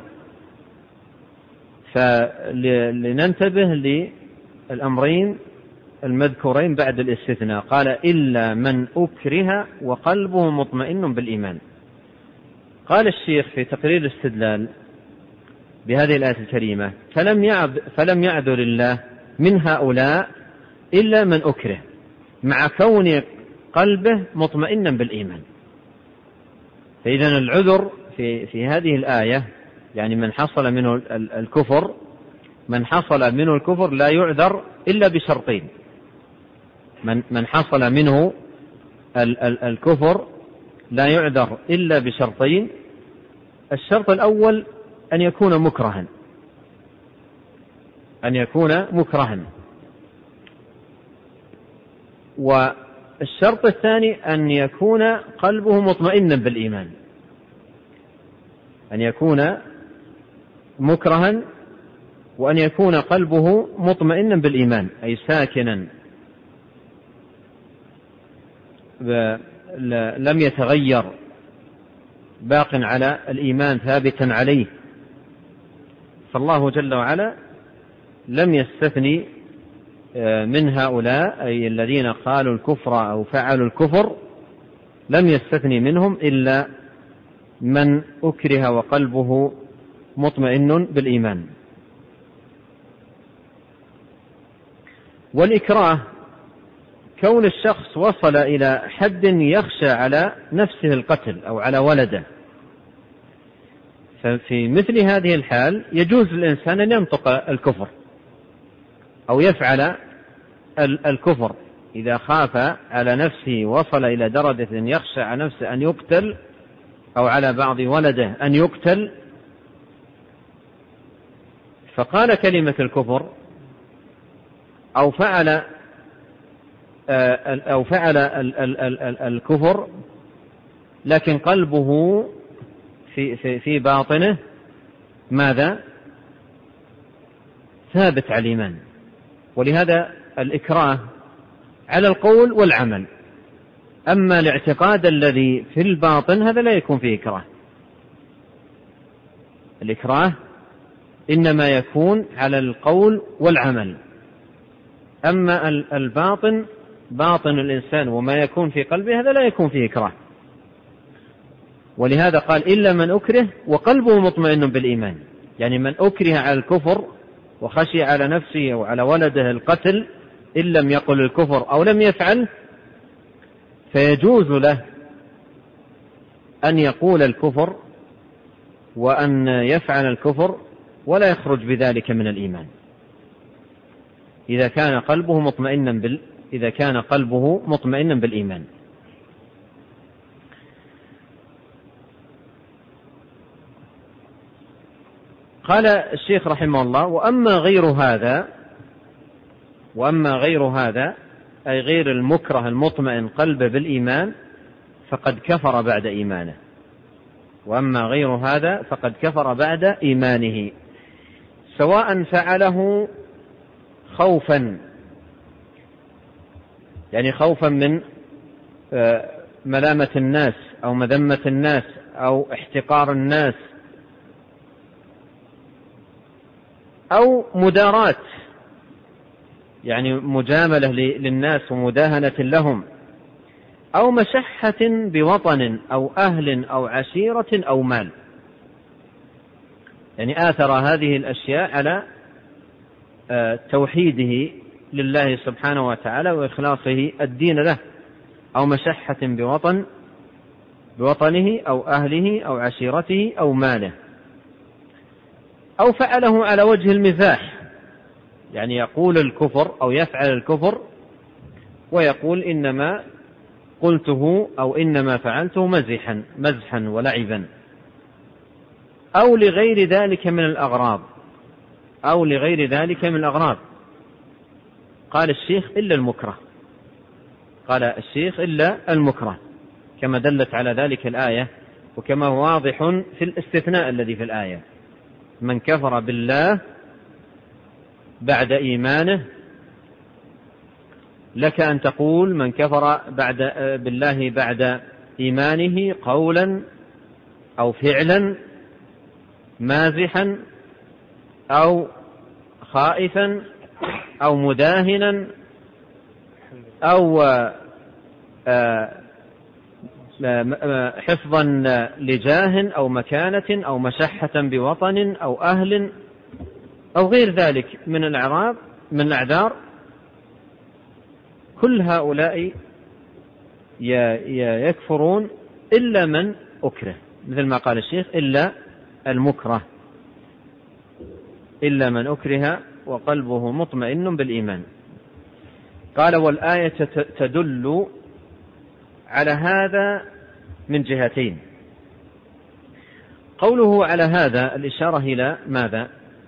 فلننتبه للأمرين المذكورين بعد الاستثناء. قال إلا من أكره وقلبه مطمئن بالإيمان. قال الشيخ في تقرير الاستدلال بهذه الآية الكريمة فلم يعذر الله من هؤلاء إلا من أكره مع كون قلبه مطمئنا بالإيمان. فإذا العذر في هذه الآية يعني من حصل منه الكفر، من حصل منه الكفر لا يعذر إلا بشرطين. من حصل منه الكفر لا يعذر إلا بشرطين. الشرط الأول أن يكون مكرها، أن يكون مكرها. والشرط الثاني أن يكون قلبه مطمئنا بالإيمان، أن يكون مكرها وأن يكون قلبه مطمئنا بالإيمان أي ساكنا لم يتغير باق على الإيمان ثابتا عليه. فالله جل وعلا لم يستثني من هؤلاء أي الذين قالوا الكفر أو فعلوا الكفر، لم يستثني منهم إلا من أكره وقلبه مطمئن بالإيمان. والإكراه كون الشخص وصل إلى حد يخشى على نفسه القتل أو على ولده، ففي مثل هذه الحال يجوز للإنسان أن ينطق الكفر أو يفعل الكفر إذا خاف على نفسه، وصل إلى درجة يخشى على نفسه أن يقتل أو على بعض ولده أن يقتل، فقال كلمة الكفر أو فعل الكفر، لكن قلبه في باطنه ماذا؟ ثابت على الإيمان. ولهذا الإكراه على القول والعمل، أما الاعتقاد الذي في الباطن هذا لا يكون فيه إكراه. الإكراه إنما يكون على القول والعمل، أما الباطن، باطن الإنسان وما يكون في قلبه هذا لا يكون فيه إكراه. ولهذا قال إلا من أكره وقلبه مطمئن بالإيمان، يعني من أكره على الكفر وخشي على نفسه وعلى ولده القتل إن لم يقل الكفر أو لم يفعل، فيجوز له أن يقول الكفر وأن يفعل الكفر ولا يخرج بذلك من الإيمان إذا كان قلبه مطمئنا بالإيمان. قال الشيخ رحمه الله: وأما غير هذا أي غير المكره المطمئن قلبه بالإيمان فقد كفر بعد إيمانه. وأما غير هذا فقد كفر بعد إيمانه، سواء فعله خوفا، يعني خوفا من ملامة الناس أو مذمة الناس أو احتقار الناس، أو مداراة، يعني مجاملة للناس ومداهنة لهم، أو مشحة بوطن أو أهل أو عشيرة أو مال، يعني آثر هذه الأشياء على توحيده لله سبحانه وتعالى وإخلاصه الدين له، أو مشحة بوطنه أو أهله أو عشيرته أو ماله، أو فعله على وجه المزاح، يعني يقول الكفر أو يفعل الكفر ويقول إنما قلته أو إنما فعلته مزحا ولعبا، أو لغير ذلك من الأغراض. قال الشيخ إلا المكره، كما دلت على ذلك الآية وكما هو واضح في الاستثناء الذي في الآية: من كفر بالله بعد إيمانه. لك أن تقول من كفر بالله بعد إيمانه قولا أو فعلا، مازحا أو خائفا أو مداهنا أو حفظا لجاه أو مكانة أو مشحة بوطن أو أهل أو غير ذلك من الأعذار. كل هؤلاء يكفرون إلا من أكره، مثل ما قال الشيخ: إلا المكره، إلا من أكره وقلبه مطمئن بالإيمان. قال: والآية تدل على هذا من جهتين. قوله على هذا الإشارة إلى ماذا؟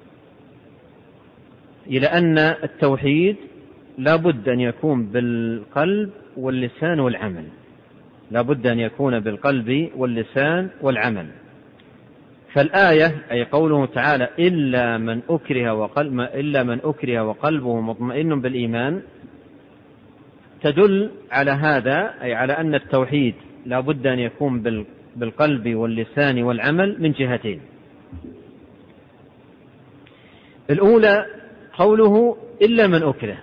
إلى أن التوحيد لا بد أن يكون بالقلب واللسان والعمل، لا بد أن يكون بالقلب واللسان والعمل. فالآية أي قوله تعالى: إلا من أكره وقلبه مطمئن بالإيمان، تدل على هذا، أي على أن التوحيد لا بد أن يكون بالقلب واللسان والعمل من جهتين. الأولى قوله إلا من أكره،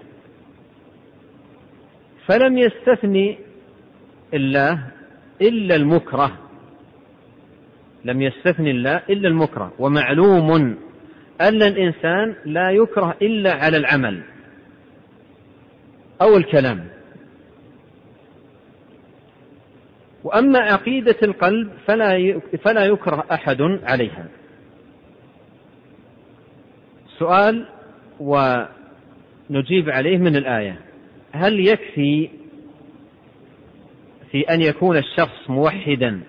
فلم يستثني الله إلا المكره، لم يستثن الله إلا المكره، ومعلوم أن الإنسان لا يكره إلا على العمل أو الكلام. وأما عقيدة القلب فلا يكره أحد عليها. سؤال ونجيب عليه من الآية: هل يكفي في أن يكون الشخص موحدا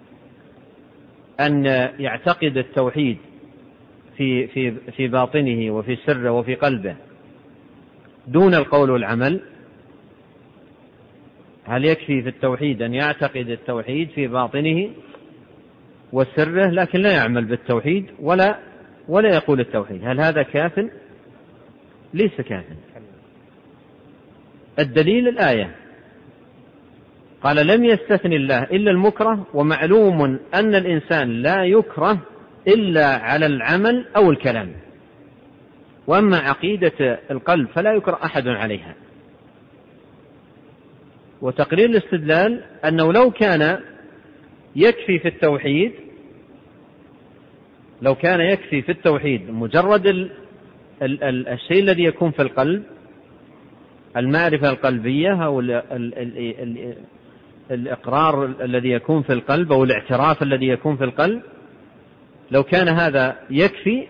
أن يعتقد التوحيد في باطنه وفي سره وفي قلبه دون القول والعمل؟ هل يكفي في التوحيد أن يعتقد التوحيد في باطنه وسره لكن لا يعمل بالتوحيد ولا يقول التوحيد؟ هل هذا كاف؟ ليس كاف. الدليل الآية، قال: لم يستثن الله إلا المكره، ومعلوم أن الإنسان لا يكره إلا على العمل أو الكلام. وأما عقيدة القلب فلا يكره أحد عليها. وتقرير الاستدلال أنه لو كان يكفي في التوحيد مجرد الشيء الذي يكون في القلب، المعرفة القلبية أو الإقرار الذي يكون في القلب أو الاعتراف الذي يكون في القلب، لو كان هذا يكفي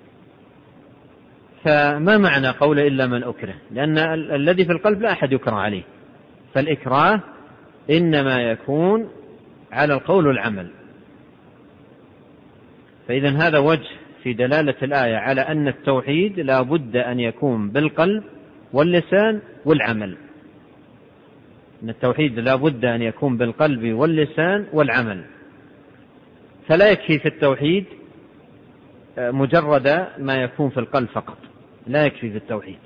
فما معنى قول إلا من أكره؟ لأن الذي في القلب لا أحد يكره عليه، فالإكراه إنما يكون على القول والعمل. فإذا هذا وجه في دلالة الآية على أن التوحيد لا بد أن يكون بالقلب واللسان والعمل. أن التوحيد لا بد أن يكون بالقلب واللسان والعمل، فلا يكفي في التوحيد مجرد ما يكون في القلب فقط، لا يكفي في التوحيد.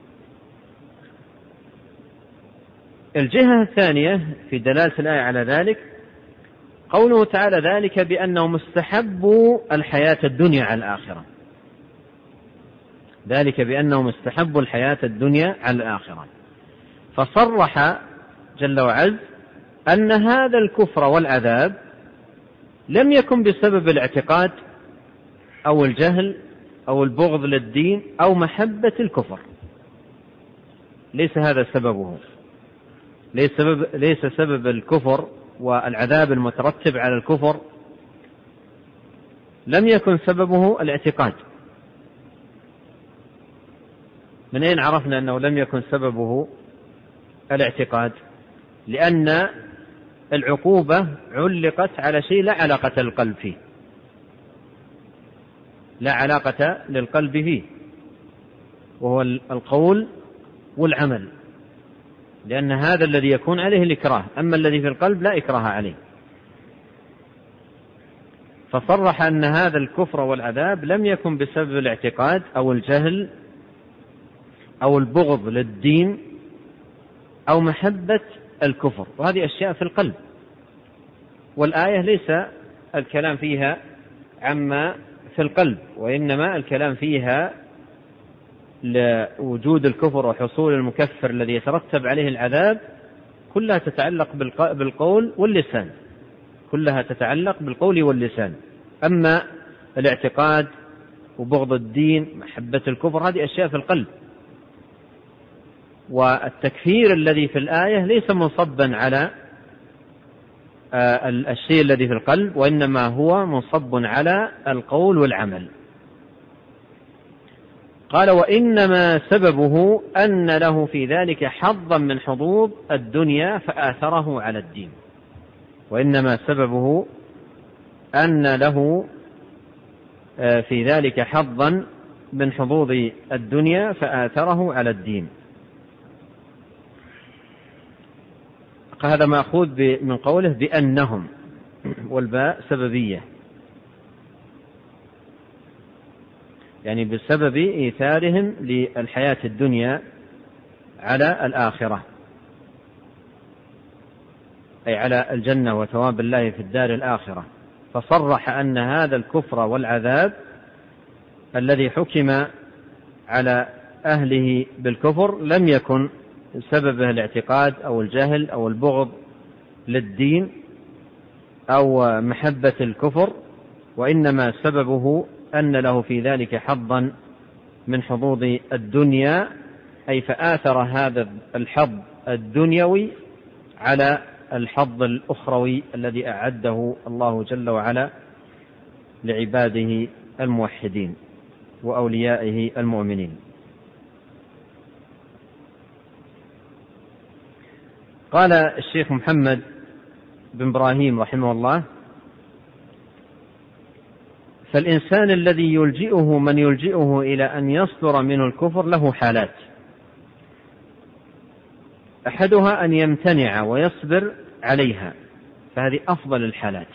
الجهة الثانية في دلالة الآية على ذلك قوله تعالى: ذلك بأنهم استحبوا الحياة الدنيا على الآخرة. ذلك بأنهم استحبوا الحياة الدنيا على الآخرة، فصرح جل وعز أن هذا الكفر والعذاب لم يكن بسبب الاعتقاد أو الجهل أو البغض للدين أو محبة الكفر. ليس هذا سببه، ليس سبب الكفر والعذاب المترتب على الكفر لم يكن سببه الاعتقاد. من أين عرفنا أنه لم يكن سببه الاعتقاد؟ لأن العقوبة علقت على شيء لا علاقة للقلب فيه، لا علاقة للقلب فيه، وهو القول والعمل، لأن هذا الذي يكون عليه الإكراه، أما الذي في القلب لا إكراه عليه. فصرح أن هذا الكفر والعذاب لم يكن بسبب الاعتقاد أو الجهل أو البغض للدين أو محبة الكفر، وهذه أشياء في القلب. والآية ليس الكلام فيها عما في القلب، وإنما الكلام فيها لوجود الكفر وحصول المكفر الذي يترتب عليه العذاب، كلها تتعلق بالقول واللسان، كلها تتعلق بالقول واللسان. أما الاعتقاد وبغض الدين محبة الكفر هذه أشياء في القلب. والتكفير الذي في الآية ليس منصبا على الشيء الذي في القلب، وإنما هو منصب على القول والعمل. قال: وإنما سببه أن له في ذلك حظا من حظوظ الدنيا فآثره على الدين. وإنما سببه أن له في ذلك حظا من حظوظ الدنيا فآثره على الدين. هذا مأخوذ من قوله بأنهم، والباء سببية، يعني بسبب إيثارهم للحياة الدنيا على الآخرة، أي على الجنة وثواب الله في الدار الآخرة. فصرح أن هذا الكفر والعذاب الذي حكم على أهله بالكفر لم يكن سببه الاعتقاد أو الجهل أو البغض للدين أو محبة الكفر، وإنما سببه أن له في ذلك حظا من حظوظ الدنيا، أي فآثر هذا الحظ الدنيوي على الحظ الأخروي الذي أعده الله جل وعلا لعباده الموحدين وأوليائه المؤمنين. قال الشيخ محمد بن إبراهيم رحمه الله: فالإنسان الذي يلجئه من يلجئه إلى أن يصدر منه الكفر له حالات، أحدها أن يمتنع ويصبر عليها، فهذه أفضل الحالات،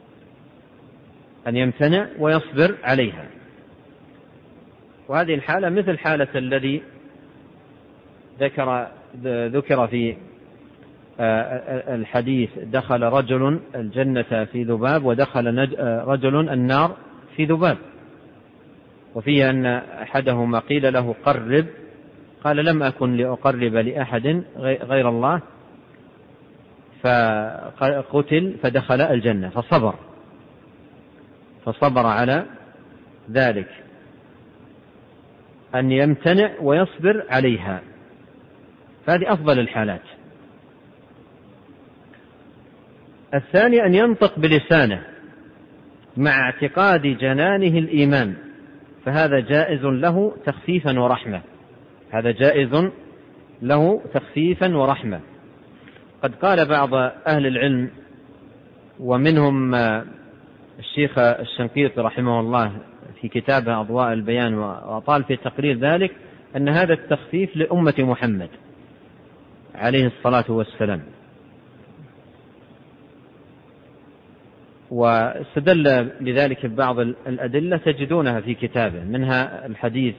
أن يمتنع ويصبر عليها. وهذه الحالة مثل حالة الذي ذكر في الحديث: دخل رجل الجنة في ذباب ودخل رجل النار في ذباب، وفيه أن أحدهما قيل له قرب، قال: لم أكن لأقرب لأحد غير الله، فقتل فدخل الجنة، فصبر على ذلك، أن يمتنع ويصبر عليها، فهذه أفضل الحالات. الثاني أن ينطق بلسانه مع اعتقاد جنانه الإيمان، فهذا جائز له تخفيفا ورحمة، هذا جائز له تخفيفا ورحمة. قد قال بعض أهل العلم ومنهم الشيخ الشنقيطي رحمه الله في كتابه أضواء البيان، وأطال في تقرير ذلك، أن هذا التخفيف لأمة محمد عليه الصلاة والسلام. واستدل بذلك ببعض الأدلة تجدونها في كتابه، منها الحديث: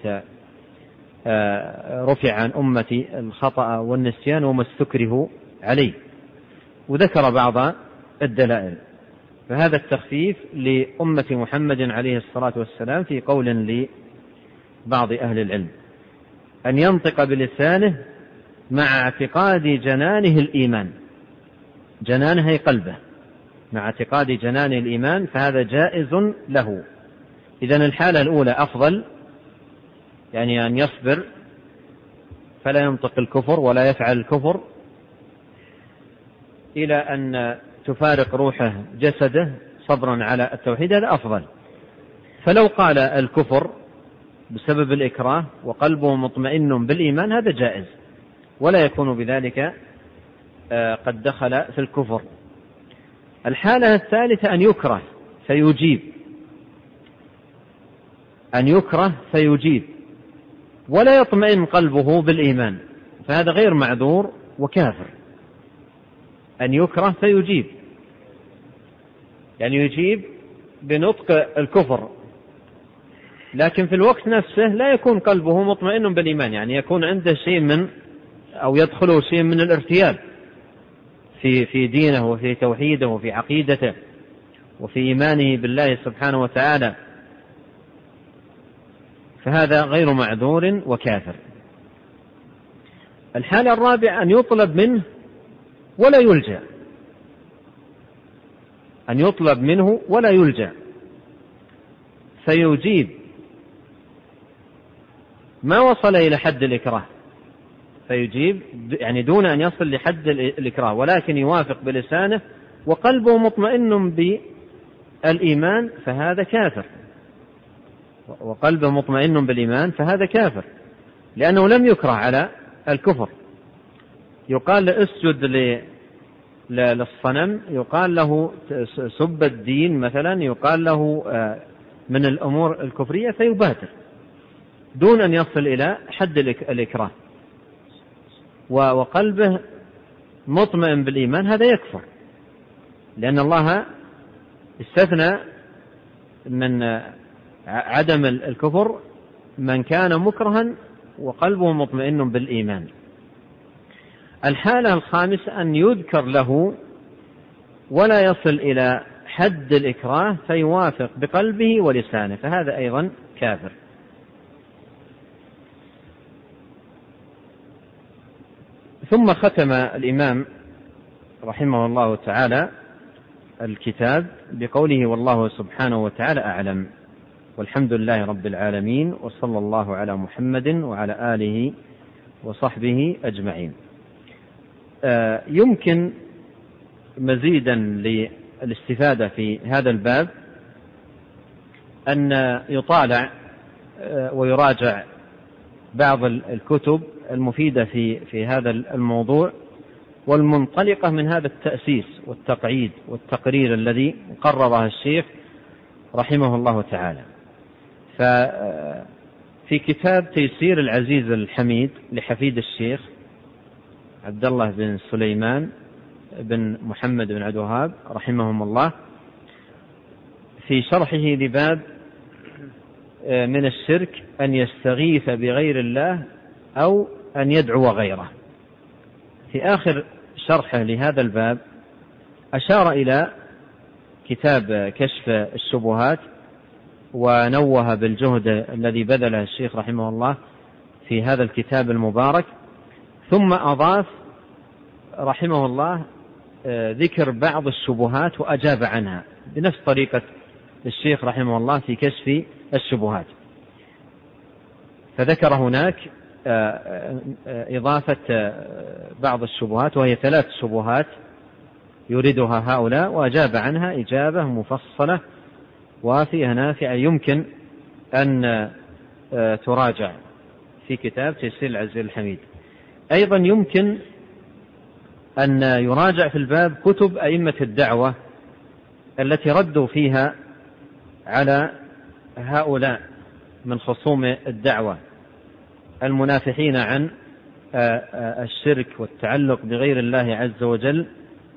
رفع عن أمتي الخطأ والنسيان وما استكره عليه، وذكر بعض الدلائل. فهذا التخفيف لأمة محمد عليه الصلاة والسلام في قول لبعض أهل العلم: أن ينطق بلسانه مع اعتقاد جنانه الإيمان، جنانه أي قلبه، مع اعتقاد جنانه الإيمان، فهذا جائز له. إذن الحالة الأولى أفضل، يعني أن يصبر فلا ينطق الكفر ولا يفعل الكفر إلى أن تفارق روحه جسده صبرا على التوحيد، هذا أفضل. فلو قال الكفر بسبب الإكراه وقلبه مطمئن بالإيمان هذا جائز، ولا يكون بذلك قد دخل في الكفر. الحالة الثالثة أن يكره فيجيب، أن يكره فيجيب ولا يطمئن قلبه بالإيمان، فهذا غير معذور وكافر. أن يكره فيجيب، يعني يجيب بنطق الكفر، لكن في الوقت نفسه لا يكون قلبه مطمئن بالإيمان، يعني يكون عنده شيء من أو يدخله شيء من الارتياب في دينه وفي توحيده وفي عقيدته وفي إيمانه بالله سبحانه وتعالى، فهذا غير معذور وكافر. الحالة الرابعة أن يطلب منه ولا يلجأ، أن يطلب منه ولا يلجأ فيجيب ما وصل إلى حد الإكراه، فيجيب يعني دون أن يصل لحد الإكراه، ولكن يوافق بلسانه وقلبه مطمئن بالإيمان، فهذا كافر، وقلبه مطمئن بالإيمان فهذا كافر، لأنه لم يكره على الكفر. يقال اسجد للصنم، يقال له سب الدين مثلا، يقال له من الأمور الكفرية، فيبادر دون أن يصل إلى حد الإكراه، وقلبه مطمئن بالإيمان، هذا يكفر، لأن الله استثنى من عدم الكفر من كان مكرها وقلبه مطمئن بالإيمان. الحالة الخامسة أن يذكر له ولا يصل إلى حد الإكراه فيوافق بقلبه ولسانه، فهذا أيضا كافر. ثم ختم الإمام رحمه الله تعالى الكتاب بقوله: والله سبحانه وتعالى أعلم، والحمد لله رب العالمين، وصلى الله على محمد وعلى آله وصحبه أجمعين. يمكن مزيدا للاستفادة في هذا الباب أن يطالع ويراجع بعض الكتب المفيدة في هذا الموضوع، والمنطلقة من هذا التأسيس والتقعيد والتقرير الذي قرره الشيخ رحمه الله تعالى. ففي كتاب تيسير العزيز الحميد لحفيد الشيخ عبد الله بن سليمان بن محمد بن عبد الوهاب رحمهم الله، في شرحه لباب من الشرك أن يستغيث بغير الله أو أن يدعو غيره، في آخر شرحه لهذا الباب أشار إلى كتاب كشف الشبهات، ونوه بالجهد الذي بذله الشيخ رحمه الله في هذا الكتاب المبارك، ثم أضاف رحمه الله ذكر بعض الشبهات وأجاب عنها بنفس طريقة الشيخ رحمه الله في كشف الشبهات. فذكر هناك إضافة بعض الشبهات، وهي 3 شبهات يريدها هؤلاء، وأجاب عنها إجابة مفصلة وافية نافعة يمكن أن تراجع في كتاب تيسير العزيز الحميد. أيضا يمكن أن يراجع في الباب كتب أئمة الدعوة التي ردوا فيها على هؤلاء من خصوم الدعوة المنافحين عن الشرك والتعلق بغير الله عز وجل.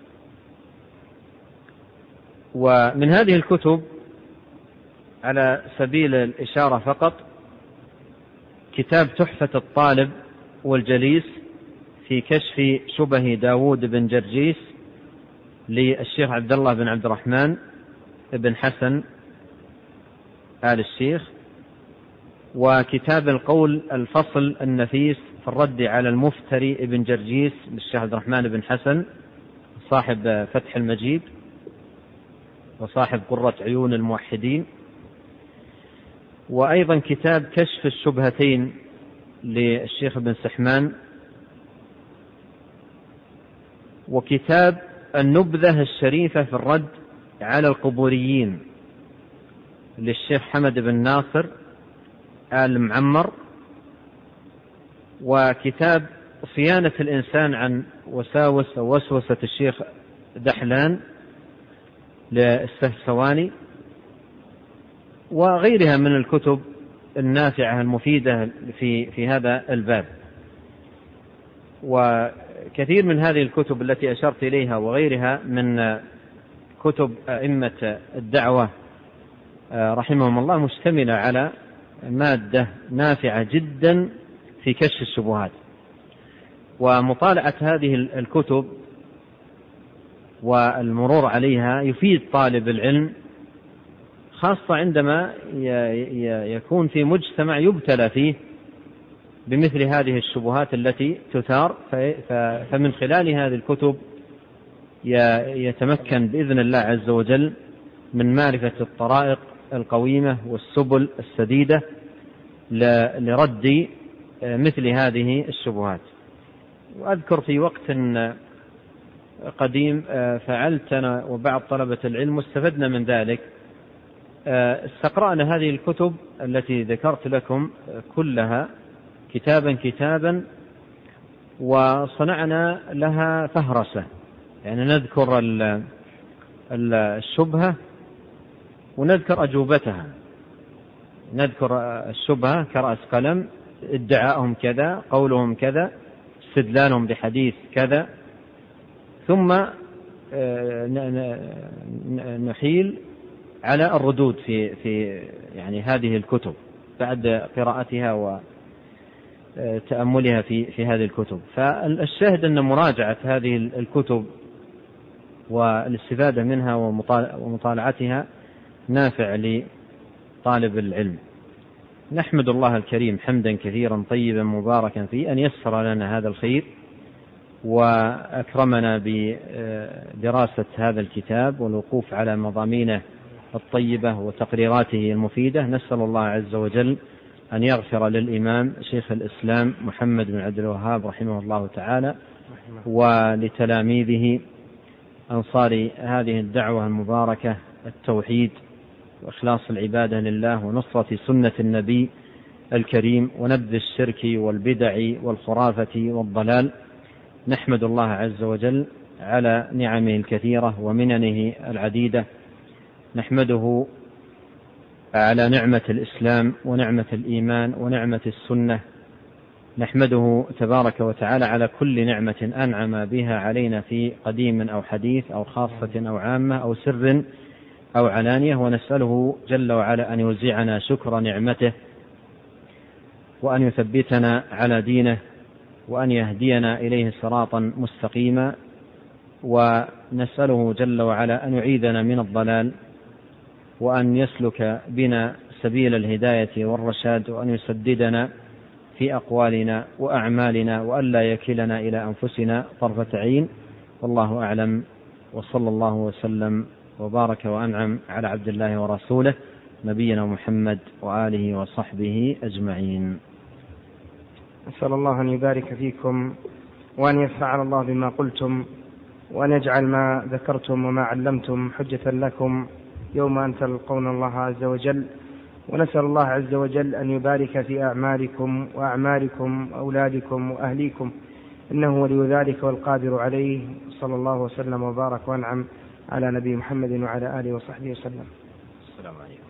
ومن هذه الكتب على سبيل الإشارة فقط كتاب تحفة الطالب والجليس في كشف شبه داود بن جرجيس للشيخ عبد الله بن عبد الرحمن بن حسن آل الشيخ، وكتاب القول الفصل النفيس في الرد على المفتري ابن جرجيس للشيخ عبد الرحمن بن حسن صاحب فتح المجيد وصاحب قرة عيون الموحدين، وأيضا كتاب كشف الشبهتين للشيخ ابن سحمان، وكتاب النبذة الشريفة في الرد على القبوريين للشيخ حمد بن ناصر آل معمر، وكتاب صيانة الإنسان عن وسوسة الشيخ دحلان للسهسواني، وغيرها من الكتب النافعة المفيدة في هذا الباب. وكثير من هذه الكتب التي أشرت إليها وغيرها من كتب أئمة الدعوة رحمهم الله مشتملة على مادة نافعة جدا في كشف الشبهات. ومطالعة هذه الكتب والمرور عليها يفيد طالب العلم، خاصة عندما يكون في مجتمع يبتلى فيه بمثل هذه الشبهات التي تثار، فمن خلال هذه الكتب يتمكن بإذن الله عز وجل من معرفة الطرائق القويمة والسبل السديدة لرد مثل هذه الشبهات. وأذكر في وقت قديم فعلت أنا وبعض طلبة العلم واستفدنا من ذلك، استقرأنا هذه الكتب التي ذكرت لكم كلها كتابا كتابا، وصنعنا لها فهرسة، يعني نذكر الشبهة ونذكر أجوبتها، نذكر الشبهة كرأس قلم، ادعاءهم كذا، قولهم كذا، استدلالهم بحديث كذا، ثم نحيل على الردود في يعني هذه الكتب بعد قراءتها وتأملها في هذه الكتب. فالشاهد أن مراجعة هذه الكتب والاستفادة منها ومطالعتها نافع لطالب العلم. نحمد الله الكريم حمدا كثيرا طيبا مباركا فيه أن يسر لنا هذا الخير وأكرمنا بدراسة هذا الكتاب والوقوف على مضامينه الطيبة وتقريراته المفيدة. نسأل الله عز وجل أن يغفر للإمام شيخ الإسلام محمد بن عبد الوهاب رحمه الله تعالى، ولتلاميذه أنصار هذه الدعوة المباركة، التوحيد وإخلاص العبادة لله ونصرة سنة النبي الكريم ونبذ الشرك والبدع والخرافة والضلال. نحمد الله عز وجل على نعمه الكثيرة ومننه العديدة. نحمده على نعمة الإسلام ونعمة الإيمان ونعمة السنة. نحمده تبارك وتعالى على كل نعمة أنعم بها علينا في قديم أو حديث أو خاصة أو عامة أو سر أو علانية، ونسأله جل وعلا أن يوزعنا شكر نعمته وأن يثبتنا على دينه وأن يهدينا إليه صراطا مستقيما، ونسأله جل وعلا أن يعيذنا من الضلال وأن يسلك بنا سبيل الهداية والرشاد، وأن يسددنا في أقوالنا وأعمالنا وأن لا يكلنا إلى أنفسنا طرفة عين. والله أعلم، وصلى الله وسلم وبارك وأنعم على عبد الله ورسوله نبينا محمد وآله وصحبه أجمعين. أسأل الله أن يبارك فيكم وأن ينفعنا الله بما قلتم، وأن يجعل ما ذكرتم وما علمتم حجة لكم يوم أن تلقون الله عز وجل. ونسأل الله عز وجل أن يبارك في أعمالكم وأعمالكم وأولادكم وأهليكم، إنه ولي ذلك والقادر عليه. صلى الله وسلم وبارك وأنعم على نبي محمد وعلى آله وصحبه وسلم. السلام عليكم.